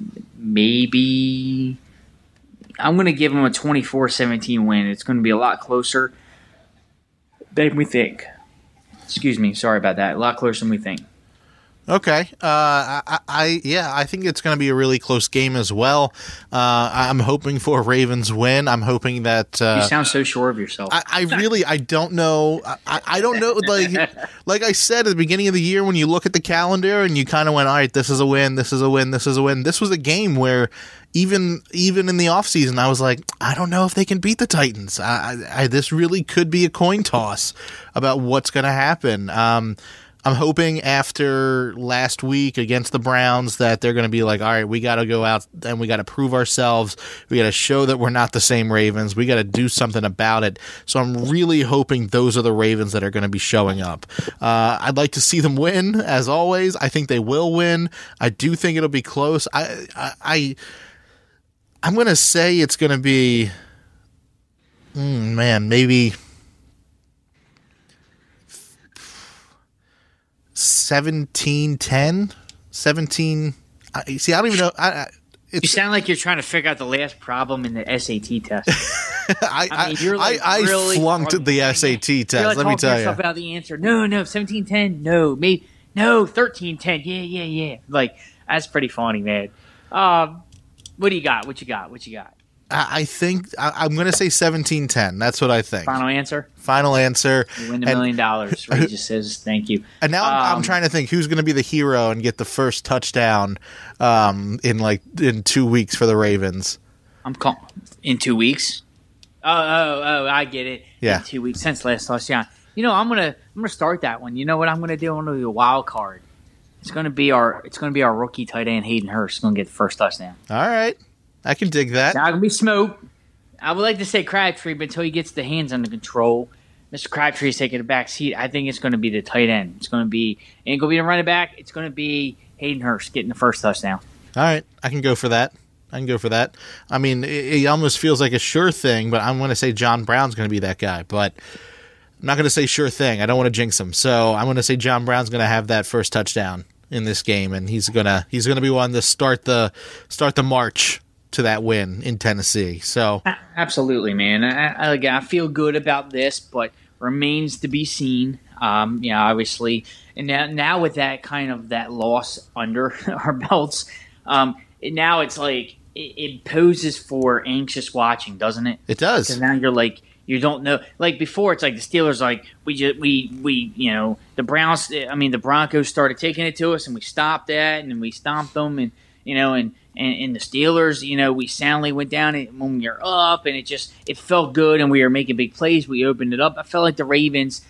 maybe I'm going to give them a twenty-four seventeen win. It's going to be a lot closer than we think. Excuse me. Sorry about that. A lot closer than we think. Okay. Uh, I, I yeah, I think it's going to be a really close game as well. Uh, I'm hoping for a Ravens win. I'm hoping that uh, you sound so sure of yourself. I, I really I don't know. I, I don't know. Like like I said at the beginning of the year, when you look at the calendar and you kind of went, all right, this is a win, this is a win, this is a win. This was a game where even even in the offseason, I was like, I don't know if they can beat the Titans. I, I, I this really could be a coin toss about what's going to happen. Um, I'm hoping after last week against the Browns that they're going to be like, all right, we got to go out and we got to prove ourselves. We got to show that we're not the same Ravens. We got to do something about it. So I'm really hoping those are the Ravens that are going to be showing up. Uh, I'd like to see them win, as always. I think they will win. I do think it'll be close. I, I, I I'm going to say it's going to be, mm, man, maybe seventeen ten seventeen I, see, I don't even know. I, I, it's, you sound like you're trying to figure out the last problem in the S A T test. I, I, mean, you're like I, I really flunked the S A T test. You're like let me tell you. about the answer. No, no, seventeen ten. No, maybe no, thirteen ten. Yeah, yeah, yeah. Like, that's pretty funny, man. Um, what do you got? What you got? What you got? I, I think I, I'm going to say seventeen ten. That's what I think. Final answer. Final answer. You win a million dollars. Ray just says thank you. And now I'm, um, I'm trying to think who's going to be the hero and get the first touchdown um, in like in two weeks for the Ravens. I'm call- in two weeks. Oh, oh, oh! I get it. Yeah, in two weeks since last touchdown. You know, I'm gonna I'm gonna start that one. You know what I'm gonna do? I'm gonna do a wild card. It's gonna be our it's gonna be our rookie tight end Hayden Hurst gonna get the first touchdown. All right, I can dig that. It's not gonna be smoke. I would like to say Crabtree, but until he gets the hands under control, Mister Crabtree is taking a back seat. I think it's going to be the tight end. It's going to be it ain't going to be the running back. It's going to be Hayden Hurst getting the first touchdown. All right, I can go for that. I can go for that. I mean, it, it almost feels like a sure thing, but I'm going to say John Brown's going to be that guy. But I'm not going to say sure thing. I don't want to jinx him. So I'm going to say John Brown's going to have that first touchdown in this game, and he's gonna he's going to be one to start the start the march to that win in Tennessee. So absolutely, man. I, I, I feel good about this, but remains to be seen. Um, you know, obviously, and now, now with that kind of that loss under our belts, um, it, now it's like it, it poses for anxious watching, doesn't it? It does. Because now you're like you don't know. Like before, it's like the Steelers, like we just we we you know the Browns. I mean, the Broncos started taking it to us, and we stopped that, and we stomped them, and you know, and. And, and the Steelers, you know, we soundly went down when we were up, and it just it felt good, and we were making big plays. We opened it up. I felt like the Ravens.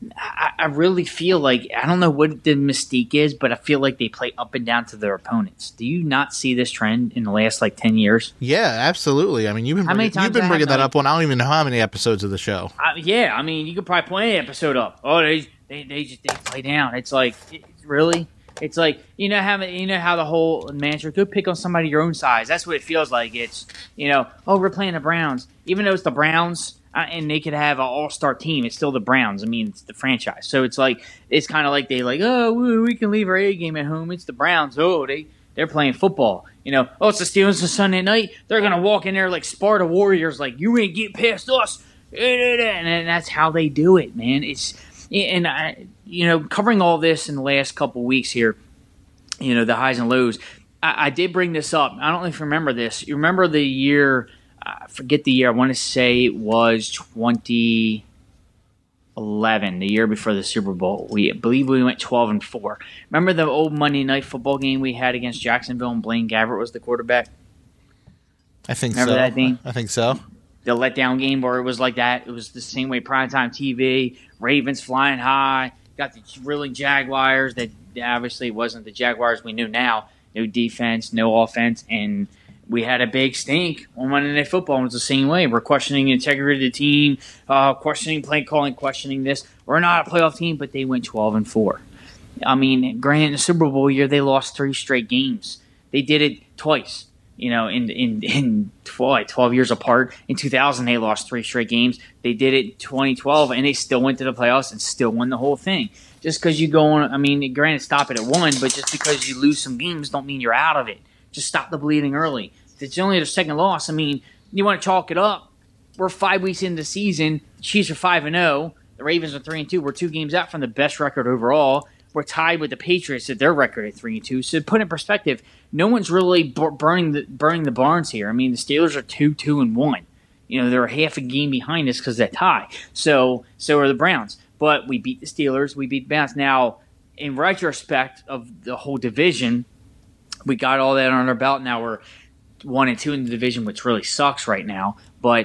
I, I really feel like I don't know what the mystique is, but I feel like they play up and down to their opponents. Do you not see this trend in the last like ten years? Yeah, absolutely. I mean, you've been how many bringing, times you've been I bringing that like, up on I don't even know how many episodes of the show. I, yeah, I mean, you could probably point any episode up. Oh, they they they just they play down. It's like it, really. It's like you know how you know how the whole mantra go pick on somebody your own size. That's what it feels like. It's you know oh we're playing the Browns, even though it's the Browns uh, and they could have an all star team. It's still the Browns. I mean it's the franchise. So it's like it's kind of like they like oh we can leave our A game at home. It's the Browns. Oh they they're playing football. You know oh it's the Steelers on Sunday night. They're gonna walk in there like Sparta Warriors. Like you ain't getting past us. And that's how they do it, man. It's and I, you know, covering all this in the last couple of weeks here, you know, the highs and lows. I, I did bring this up. I don't know if you remember this. You remember the year? I forget the year. I want to say it was twenty eleven, the year before the Super Bowl. We I believe we went twelve and four. Remember the old Monday Night Football game we had against Jacksonville and Blaine Gabbert was the quarterback? I think remember so. that thing? I think so. The letdown game where it was like that. It was the same way primetime T V. Ravens flying high. Got the reeling Jaguars. That obviously wasn't the Jaguars we knew now. No defense, no offense, and we had a big stink on Monday Night Football. It was the same way. We're questioning the integrity of the team, uh, questioning play calling, questioning this. We're not a playoff team, but they went twelve and four. I mean, granted, in the Super Bowl year, they lost three straight games. They did it twice. You know, in in in twelve, twelve years apart. In two thousand, they lost three straight games. They did it in twenty twelve, and they still went to the playoffs and still won the whole thing. Just because you go on, I mean, granted, stop it at one, but just because you lose some games don't mean you're out of it. Just stop the bleeding early. If it's only the second loss, I mean, you want to chalk it up. We're five weeks into the season. The Chiefs are five and zero. The Ravens are three and two. We're two games out from the best record overall. we're tied with the Patriots at their record at three and two. So to put in perspective, no one's really b- burning the burning the barns here. I mean, the Steelers are two two and one. You know, they're half a game behind us because of that tie. So so are the Browns. But we beat the Steelers. We beat the Browns. Now, in retrospect of the whole division, we got all that on our belt. Now we're one and two in the division, which really sucks right now. But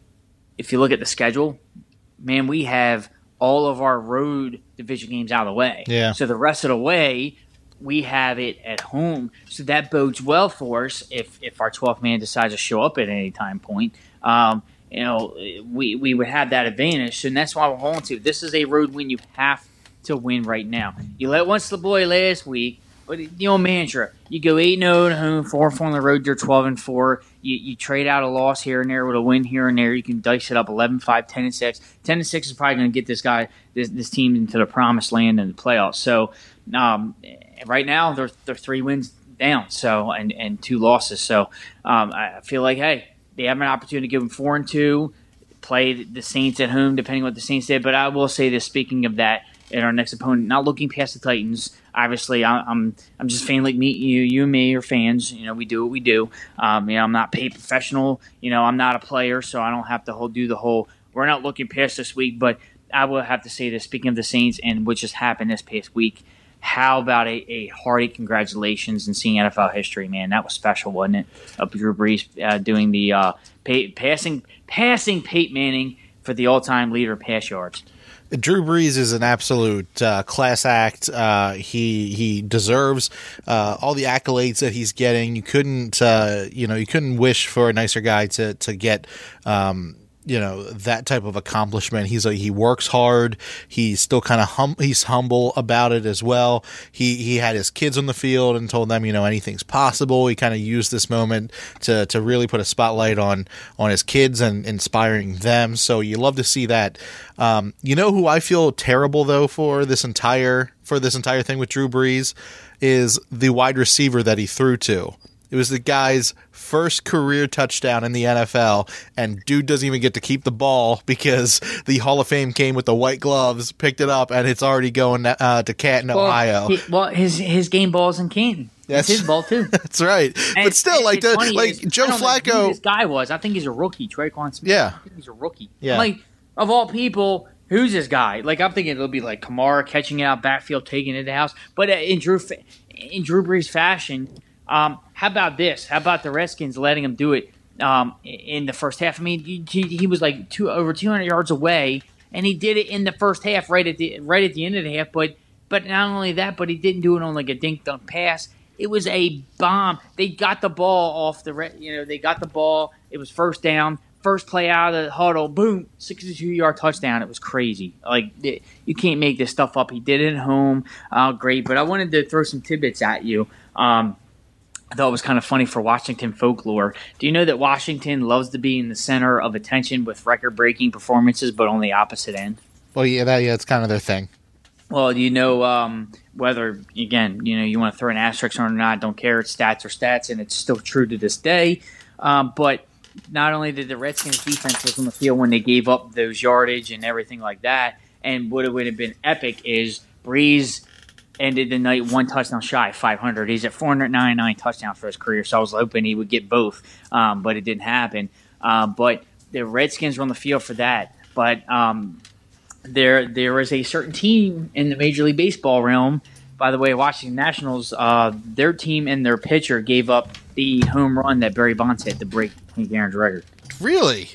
if you look at the schedule, man, we have all of our road division games out of the way. Yeah. So the rest of the way, we have it at home. So that bodes well for us if, if our twelfth man decides to show up at any time point. Um, you know, we, we would have that advantage. And that's why we're holding to. This is a road win you have to win right now. You let one slip away last week, but the old mantra, you go eight and oh at home, four and four on the road, you're twelve and four. You, you trade out a loss here and there with a win here and there. You can dice it up eleven five, ten and six. ten and six is probably going to get this guy, this, this team into the promised land in the playoffs. So um, right now, they're, they're three wins down so and, and two losses. So um, I feel like, hey, they have an opportunity to give them four and two, play the Saints at home, depending on what the Saints did. But I will say this, speaking of that, in our next opponent, not looking past the Titans. Obviously, I'm I'm just a fan like me, you, you and me are fans. You know, we do what we do. Um, you know, I'm not paid professional. You know, I'm not a player, so I don't have to hold, do the whole. We're not looking past this week, but I will have to say this. Speaking of the Saints, and what just happened this past week, how about a, a hearty congratulations and seeing N F L history, man? That was special, wasn't it? Of Drew Brees uh, doing the uh, pay, passing passing Peyton Manning for the all-time leader of pass yards. Drew Brees is an absolute uh, class act. Uh, he he deserves uh, all the accolades that he's getting. You couldn't uh, you know you couldn't wish for a nicer guy to to get um, you know that type of accomplishment. He's a, he works hard. He's still kind of hum- he's humble about it as well. He he had his kids on the field and told them, you know, anything's possible. He kind of used this moment to to really put a spotlight on on his kids and inspiring them. So you love to see that. Um, you know who I feel terrible though for this entire for this entire thing with Drew Brees is the wide receiver that he threw to. It was the guy's first career touchdown in the N F L, and dude doesn't even get to keep the ball because the Hall of Fame came with the white gloves, picked it up, and it's already going uh, to Canton, well, Ohio. He, well, his his game ball's in Canton. That's it's his ball too. That's right. And but still, like the like is, Joe I don't Flacco. know who this guy was. I think he's a rookie. Traquan Smith. Yeah, I think he's a rookie. Yeah. Like of all people. Who's this guy? Like I'm thinking it'll be like Kamara catching out backfield, taking it to the house. But in Drew in Drew Brees fashion, um, how about this? How about the Redskins letting him do it um, in the first half? I mean, he, he was like two over two hundred yards away, and he did it in the first half, right at the right at the end of the half. But but not only that, but he didn't do it on like a dink dunk pass. It was a bomb. They got the ball off the you know they got the ball. It was first down. First play out of the huddle, boom, sixty-two-yard touchdown. It was crazy. Like, you can't make this stuff up. He did it at home. Uh, great. But I wanted to throw some tidbits at you. Um, I thought it was kind of funny for Washington folklore. Do you know that Washington loves to be in the center of attention with record-breaking performances, but on the opposite end? Well, yeah, that, yeah, it's kind of their thing. Well, you know, um, whether, again, you know, you want to throw an asterisk on it or not, I don't care. It's stats or stats, and it's still true to this day. Um, but not only did the Redskins defense was on the field when they gave up those yardage and everything like that, and what it would have been epic is Brees ended the night one touchdown shy of five hundred. He's at four hundred ninety-nine touchdowns for his career, so I was hoping he would get both, um, but it didn't happen. Um, but the Redskins were on the field for that. But um, there, there is a certain team in the Major League Baseball realm. By the way, Washington Nationals, uh, their team and their pitcher gave up the home run that Barry Bonds hit to break Hank Aaron's record. Really?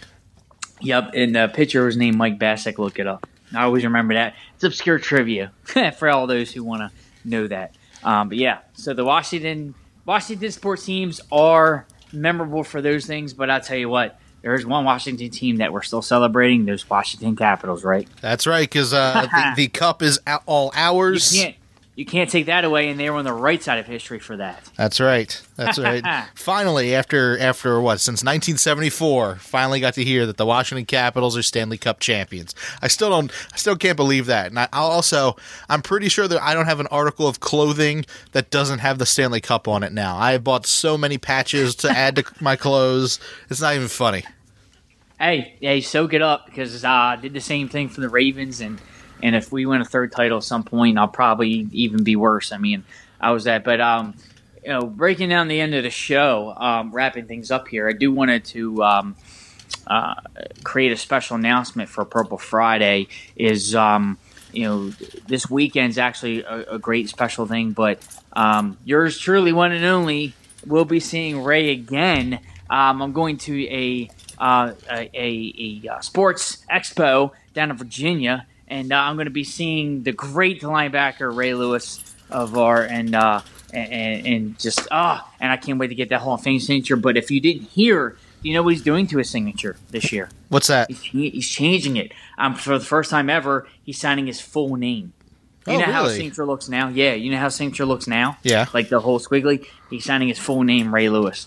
Yep, and the pitcher was named Mike Bassick. Look it up. I always remember that. It's obscure trivia for all those who want to know that. Um, but yeah, so the Washington Washington sports teams are memorable for those things. But I'll tell you what, there's one Washington team that we're still celebrating. Those Washington Capitals, right? That's right, because uh, the, the cup is all ours. You can't. You can't take that away, and they were on the right side of history for that. That's right. That's right. Finally, after after what, since nineteen seventy-four, finally got to hear that the Washington Capitals are Stanley Cup champions. I still don't. I still can't believe that. And I I'll also, I'm pretty sure that I don't have an article of clothing that doesn't have the Stanley Cup on it now. I have bought so many patches to add to my clothes. It's not even funny. Hey, hey, soak it up because uh, I did the same thing for the Ravens and. And if we win a third title at some point, I'll probably even be worse. I mean, I was that. But, um, you know, breaking down the end of the show, um, wrapping things up here, I do wanted to um, uh, create a special announcement for Purple Friday is, um, you know, this weekend's actually a, a great special thing. But um, yours truly, one and only, will be seeing Ray again. Um, I'm going to a, uh, a, a, a sports expo down in Virginia. And uh, I'm going to be seeing the great linebacker Ray Lewis of our and uh, and, and just ah, oh, and I can't wait to get that Hall of Fame signature. But if you didn't hear, you know what he's doing to his signature this year? What's that? He's, he's changing it. Um, for the first time ever, he's signing his full name. You oh, know really? how his signature looks now? Yeah, you know how his signature looks now? Yeah, like the whole squiggly. He's signing his full name, Ray Lewis.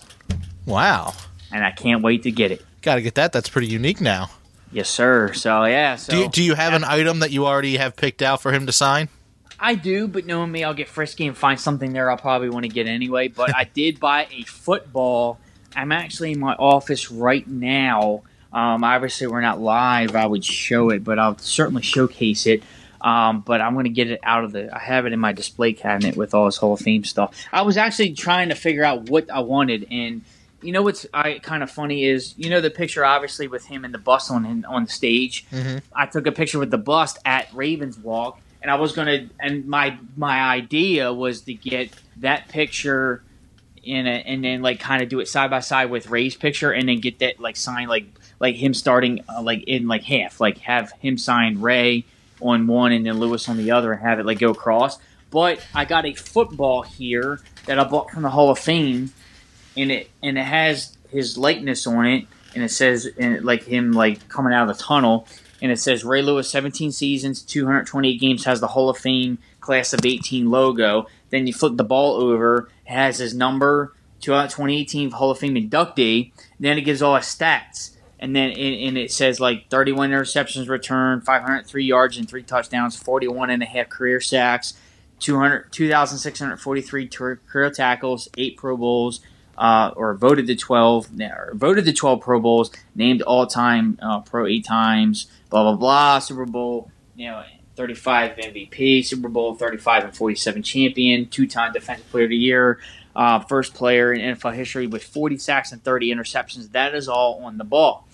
Wow! And I can't wait to get it. Got to get that. That's pretty unique now. Yes, sir. So, yeah. So, do you, do you have an item that you already have picked out for him to sign? I do, but knowing me, I'll get frisky and find something there I'll probably want to get anyway. But I did buy a football. I'm actually in my office right now. Um, obviously, we're not live. I would show it, but I'll certainly showcase it. Um, but I'm going to get it out of the – I have it in my display cabinet with all his Hall of Fame stuff. I was actually trying to figure out what I wanted, and – you know what's I, kind of funny is, you know the picture obviously with him and the bust on on the stage? Mm-hmm. I took a picture with the bust at Ravens Walk, and I was going to – and my my idea was to get that picture in a, and then like kind of do it side by side with Ray's picture and then get that like sign like like him starting uh, like in like half. Like have him sign Ray on one and then Lewis on the other and have it like go across. But I got a football here that I bought from the Hall of Fame. And it and it has his likeness on it, and it says and it, like him like coming out of the tunnel, and it says Ray Lewis, seventeen seasons, two hundred twenty-eight games, has the Hall of Fame class of eighteen logo. Then you flip the ball over, it has his number, twenty eighteen Hall of Fame inductee. Then it gives all his stats, and then it, and it says like thirty-one interceptions returned, five hundred three yards and three touchdowns, forty-one and a half career sacks, two hundred two thousand six hundred forty-three career tackles, eight Pro Bowls. Uh, or voted to twelve, or voted to twelve Pro Bowls, named all-time uh, Pro eight times, blah blah blah. Super Bowl, you know, thirty-five M V P, Super Bowl thirty-five and forty-seven champion, two-time Defensive Player of the Year, uh, first player in N F L history with forty sacks and thirty interceptions. That is all on the ball.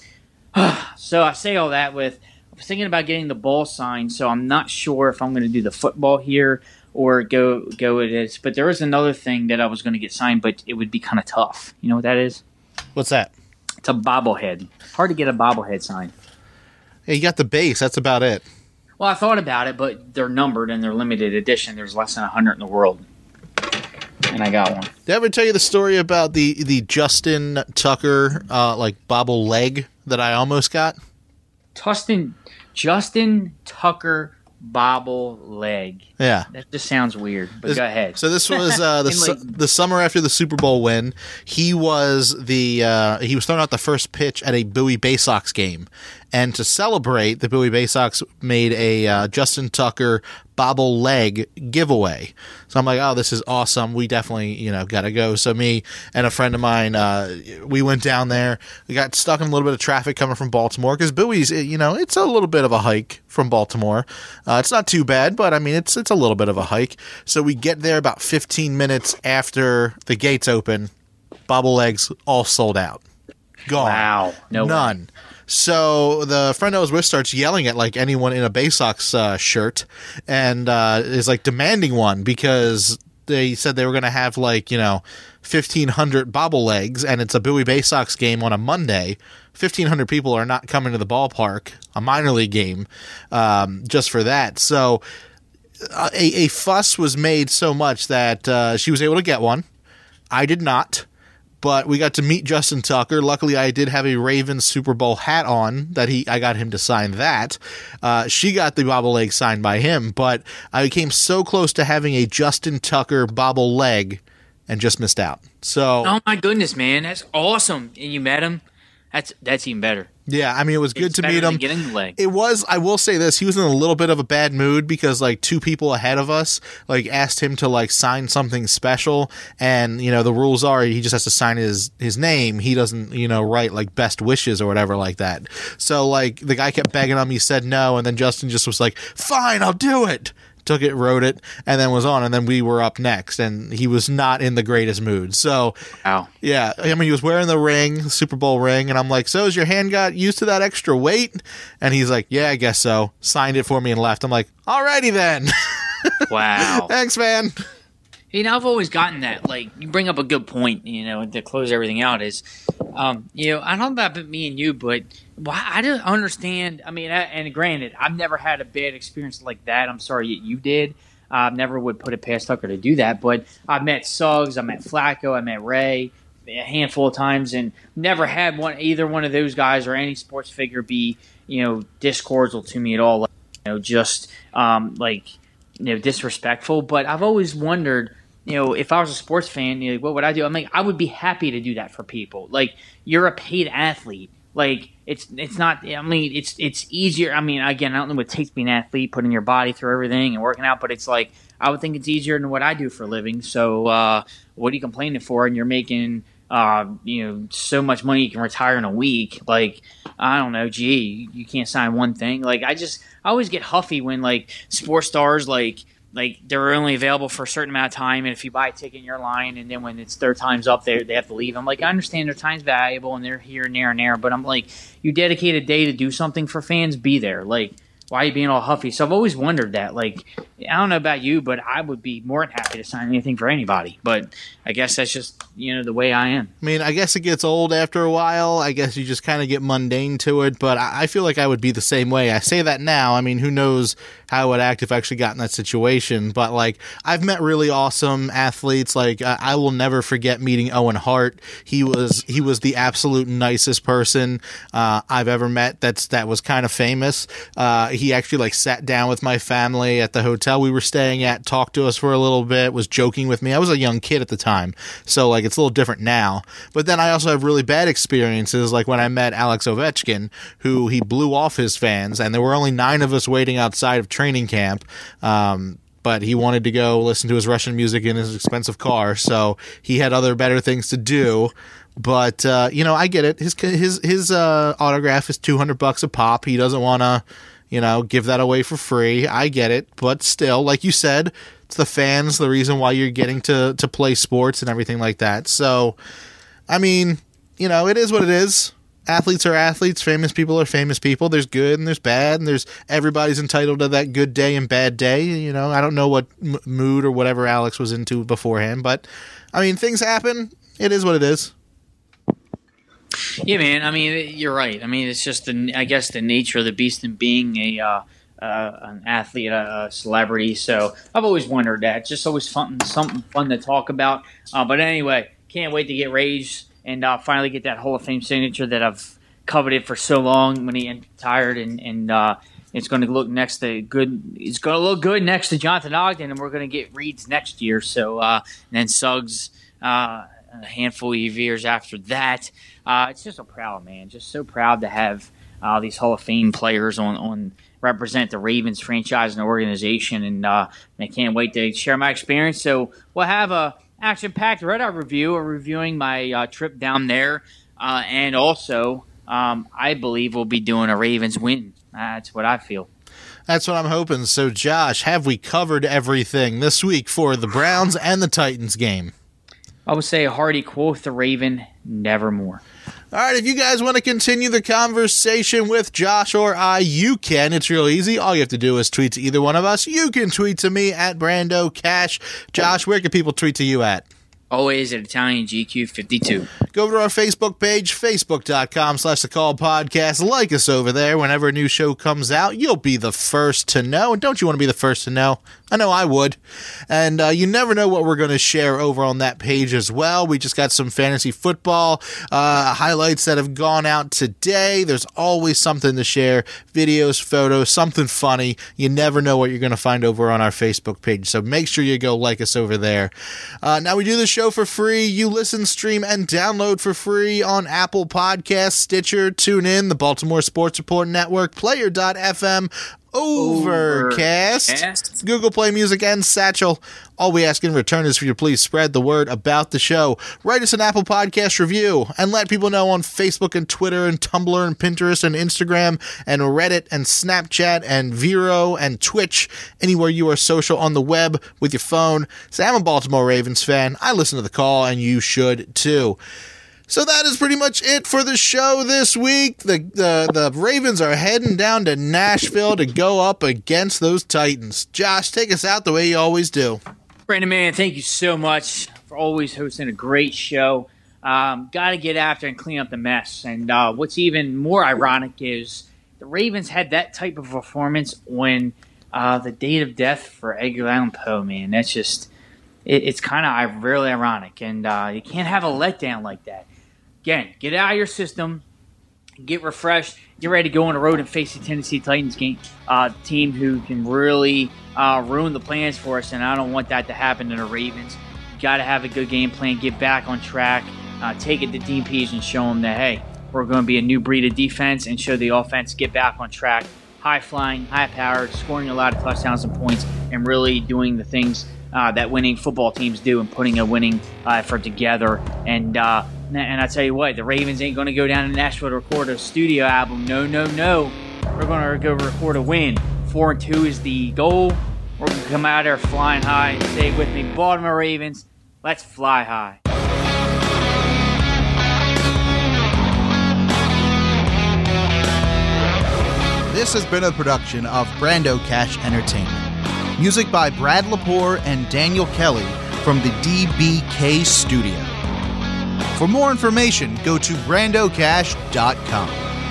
So I say all that with I was thinking about getting the ball signed, so I'm not sure if I'm going to do the football here. Or go go with it. But there is another thing that I was going to get signed, but it would be kind of tough. You know what that is? What's that? It's a bobblehead. Hard to get a bobblehead signed. Yeah, you got the base. That's about it. Well, I thought about it, but they're numbered and they're limited edition. There's less than one hundred in the world. And I got one. Did I ever tell you the story about the, the Justin Tucker uh, like bobble leg that I almost got? Justin, Justin Tucker bobble leg. Yeah. That just sounds weird, but this, go ahead. So this was uh, the like, su- the summer after the Super Bowl win. He was the uh, he was throwing out the first pitch at a Bowie Bay Sox game. And to celebrate, the Bowie Bay Sox made a uh, Justin Tucker bobble leg giveaway. So I'm like, oh, this is awesome. We definitely, you know, got to go. So me and a friend of mine, uh, we went down there. We got stuck in a little bit of traffic coming from Baltimore because Bowie's, you know, it's a little bit of a hike from Baltimore. Uh, it's not too bad, but I mean, it's it's a little bit of a hike. So we get there about fifteen minutes after the gates open. Bobble legs all sold out. Gone. Wow. No None. Way. So the friend I was with starts yelling at like anyone in a Bay Sox uh, shirt and uh, is like demanding one because they said they were going to have like, you know, fifteen hundred bobble legs and it's a Bowie Bay Sox game on a Monday. fifteen hundred people are not coming to the ballpark, a minor league game, um, just for that. So uh, a, a fuss was made so much that uh, she was able to get one. I did not. But we got to meet Justin Tucker. Luckily, I did have a Ravens Super Bowl hat on that he. I got him to sign that. Uh, she got the bobble leg signed by him, but I came so close to having a Justin Tucker bobble leg and just missed out. So, oh my goodness, man, that's awesome! And you met him. That's that's even better. Yeah, I mean, it was good It's to better meet than him. getting the leg. It was, I will say this, he was in a little bit of a bad mood because, like, two people ahead of us, like, asked him to, like, sign something special, and, you know, the rules are he just has to sign his, his name. He doesn't, you know, write, like, best wishes or whatever like that. So, like, the guy kept begging him, he said no, and then Justin just was like, fine, I'll do it. Took it, wrote it, and then was on, and then we were up next, and he was not in the greatest mood. So, Wow. yeah, I mean, he was wearing the ring, the Super Bowl ring, and I'm like, so has your hand got used to that extra weight? And he's like, yeah, I guess so. Signed it for me and left. I'm like, alrighty then. Wow. Thanks, man. You know, I've always gotten that. Like, you bring up a good point, you know, to close everything out is, um, you know, I don't know about me and you, but why I don't understand. I mean, I, and granted, I've never had a bad experience like that. I'm sorry you did. I uh, never would put it past Tucker to do that. But I've met Suggs, I met Flacco, I met Ray a handful of times, and never had one either one of those guys or any sports figure be, you know, discordial to me at all. Like, you know, just um, like, you know, disrespectful. But I've always wondered, you know, if I was a sports fan, you know, what would I do? I'm like, I would be happy to do that for people. Like, you're a paid athlete. Like, it's it's not. I mean, it's it's easier. I mean, again, I don't know what it takes to be an athlete, putting your body through everything and working out. But it's like, I would think it's easier than what I do for a living. So, uh, what are you complaining for? And you're making, uh, you know, so much money you can retire in a week. Like, I don't know. Gee, you can't sign one thing. Like, I just, I always get huffy when like sports stars like. Like, they're only available for a certain amount of time, and if you buy a ticket in your line, and then when it's their time's up, they they have to leave. I'm like, I understand their time's valuable, and they're here and there and there, but I'm like, you dedicate a day to do something for fans, be there. Like, why are you being all huffy? So I've always wondered that. Like, I don't know about you, but I would be more than happy to sign anything for anybody. But I guess that's just, you know, the way I am. I mean, I guess it gets old after a while. I guess you just kind of get mundane to it, but I feel like I would be the same way. I say that now. I mean, who knows how I would act if I actually got in that situation. But, like, I've met really awesome athletes. Like, I, I will never forget meeting Owen Hart. He was he was the absolute nicest person uh, I've ever met that's that was kind of famous. Uh, he actually, like, sat down with my family at the hotel we were staying at, talked to us for a little bit, was joking with me. I was a young kid at the time, so, like, it's a little different now. But then I also have really bad experiences, like when I met Alex Ovechkin, who he blew off his fans, and there were only nine of us waiting outside of training camp. Um, but he wanted to go listen to his Russian music in his expensive car, so he had other better things to do. But uh, you know, I get it. His his his uh, autograph is two hundred bucks a pop. He doesn't want to, you know, give that away for free. I get it, but still, like you said, it's the fans, the reason why you're getting to to play sports and everything like that. So, I mean, you know, it is what it is. Athletes are athletes. Famous people are famous people. There's good and there's bad, and there's everybody's entitled to that good day and bad day. You know, I don't know what m- mood or whatever Alex was into beforehand, but I mean, things happen. It is what it is. Yeah, man. I mean, you're right. I mean, it's just the, I guess, the nature of the beast and being a uh, uh, an athlete, a, a celebrity. So I've always wondered that. It's just always fun, something fun to talk about. Uh, but anyway, can't wait to get Rage and uh, finally get that Hall of Fame signature that I've coveted for so long when he retired, and and uh, it's going to look next to good. It's going to look good next to Jonathan Ogden, and we're going to get Reeds next year. So uh, and then Suggs uh, a handful of years after that. Uh, it's just so proud, man. Just so proud to have uh, these Hall of Fame players on on represent the Ravens franchise and organization, and uh, I can't wait to share my experience. So we'll have a action-packed Red Eye review, or reviewing my uh, trip down there, uh, and also um, I believe we'll be doing a Ravens win. That's what I feel. That's what I'm hoping. So, Josh, have we covered everything this week for the Browns and the Titans game? I would say a hearty quoth the Raven, nevermore. All right, if you guys want to continue the conversation with Josh or I, you can. It's real easy. All you have to do is tweet to either one of us. You can tweet to me at Brando Cash. Josh, where can people tweet to you at? Always at Italian G Q fifty-two. Go over to our Facebook page, facebook.com slash the call podcast. Like us over there. Whenever a new show comes out, you'll be the first to know. And don't you want to be the first to know? I know I would. And uh, you never know what we're going to share over on that page as well. We just got some fantasy football uh, highlights that have gone out today. There's always something to share. Videos, photos, something funny. You never know what you're going to find over on our Facebook page. So make sure you go like us over there. Uh, now, we do the show for free. You listen, stream, and download for free on Apple Podcasts, Stitcher, TuneIn, the Baltimore Sports Report Network, Player dot f m, Overcast, Overcast, Google Play Music, and Satchel. All we ask in return is for you to please spread the word about the show. Write us an Apple Podcast review and let people know on Facebook and Twitter and Tumblr and Pinterest and Instagram and Reddit and Snapchat and Vero and Twitch, anywhere you are social on the web with your phone. Say, I'm a Baltimore Ravens fan. I listen to The Call, and you should too. So that is pretty much it for the show this week. The, the the Ravens are heading down to Nashville to go up against those Titans. Josh, take us out the way you always do. Brandon, man, thank you so much for always hosting a great show. Um, Got to get after and clean up the mess. And uh, what's even more ironic is the Ravens had that type of performance when uh, the date of death for Edgar Allan Poe, man. That's just, it, it's kind of really ironic. And uh, you can't have a letdown like that. Again, get out of your system, get refreshed, get ready to go on the road and face the Tennessee Titans game, uh, team who can really uh, ruin the plans for us, and I don't want that to happen to the Ravens. You got to have a good game plan, get back on track, uh, take it to Dean Pease and show them that, hey, we're going to be a new breed of defense, and show the offense get back on track, high-flying, high-powered, scoring a lot of touchdowns and points, and really doing the things uh, that winning football teams do and putting a winning uh, effort together. And uh, And I tell you what, the Ravens ain't going to go down to Nashville to record a studio album. No, no, no. We're going to go record a win. Four and two is the goal. We're going to come out there flying high. Say with me, Baltimore Ravens, let's fly high. This has been a production of Brando Cash Entertainment. Music by Brad Lepore and Daniel Kelly from the D B K Studio. For more information, go to brando cash dot com.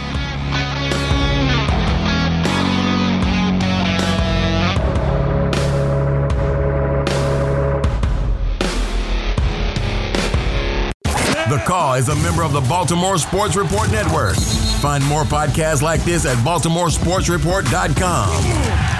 The Call is a member of the Baltimore Sports Report Network. Find more podcasts like this at baltimore sports report dot com.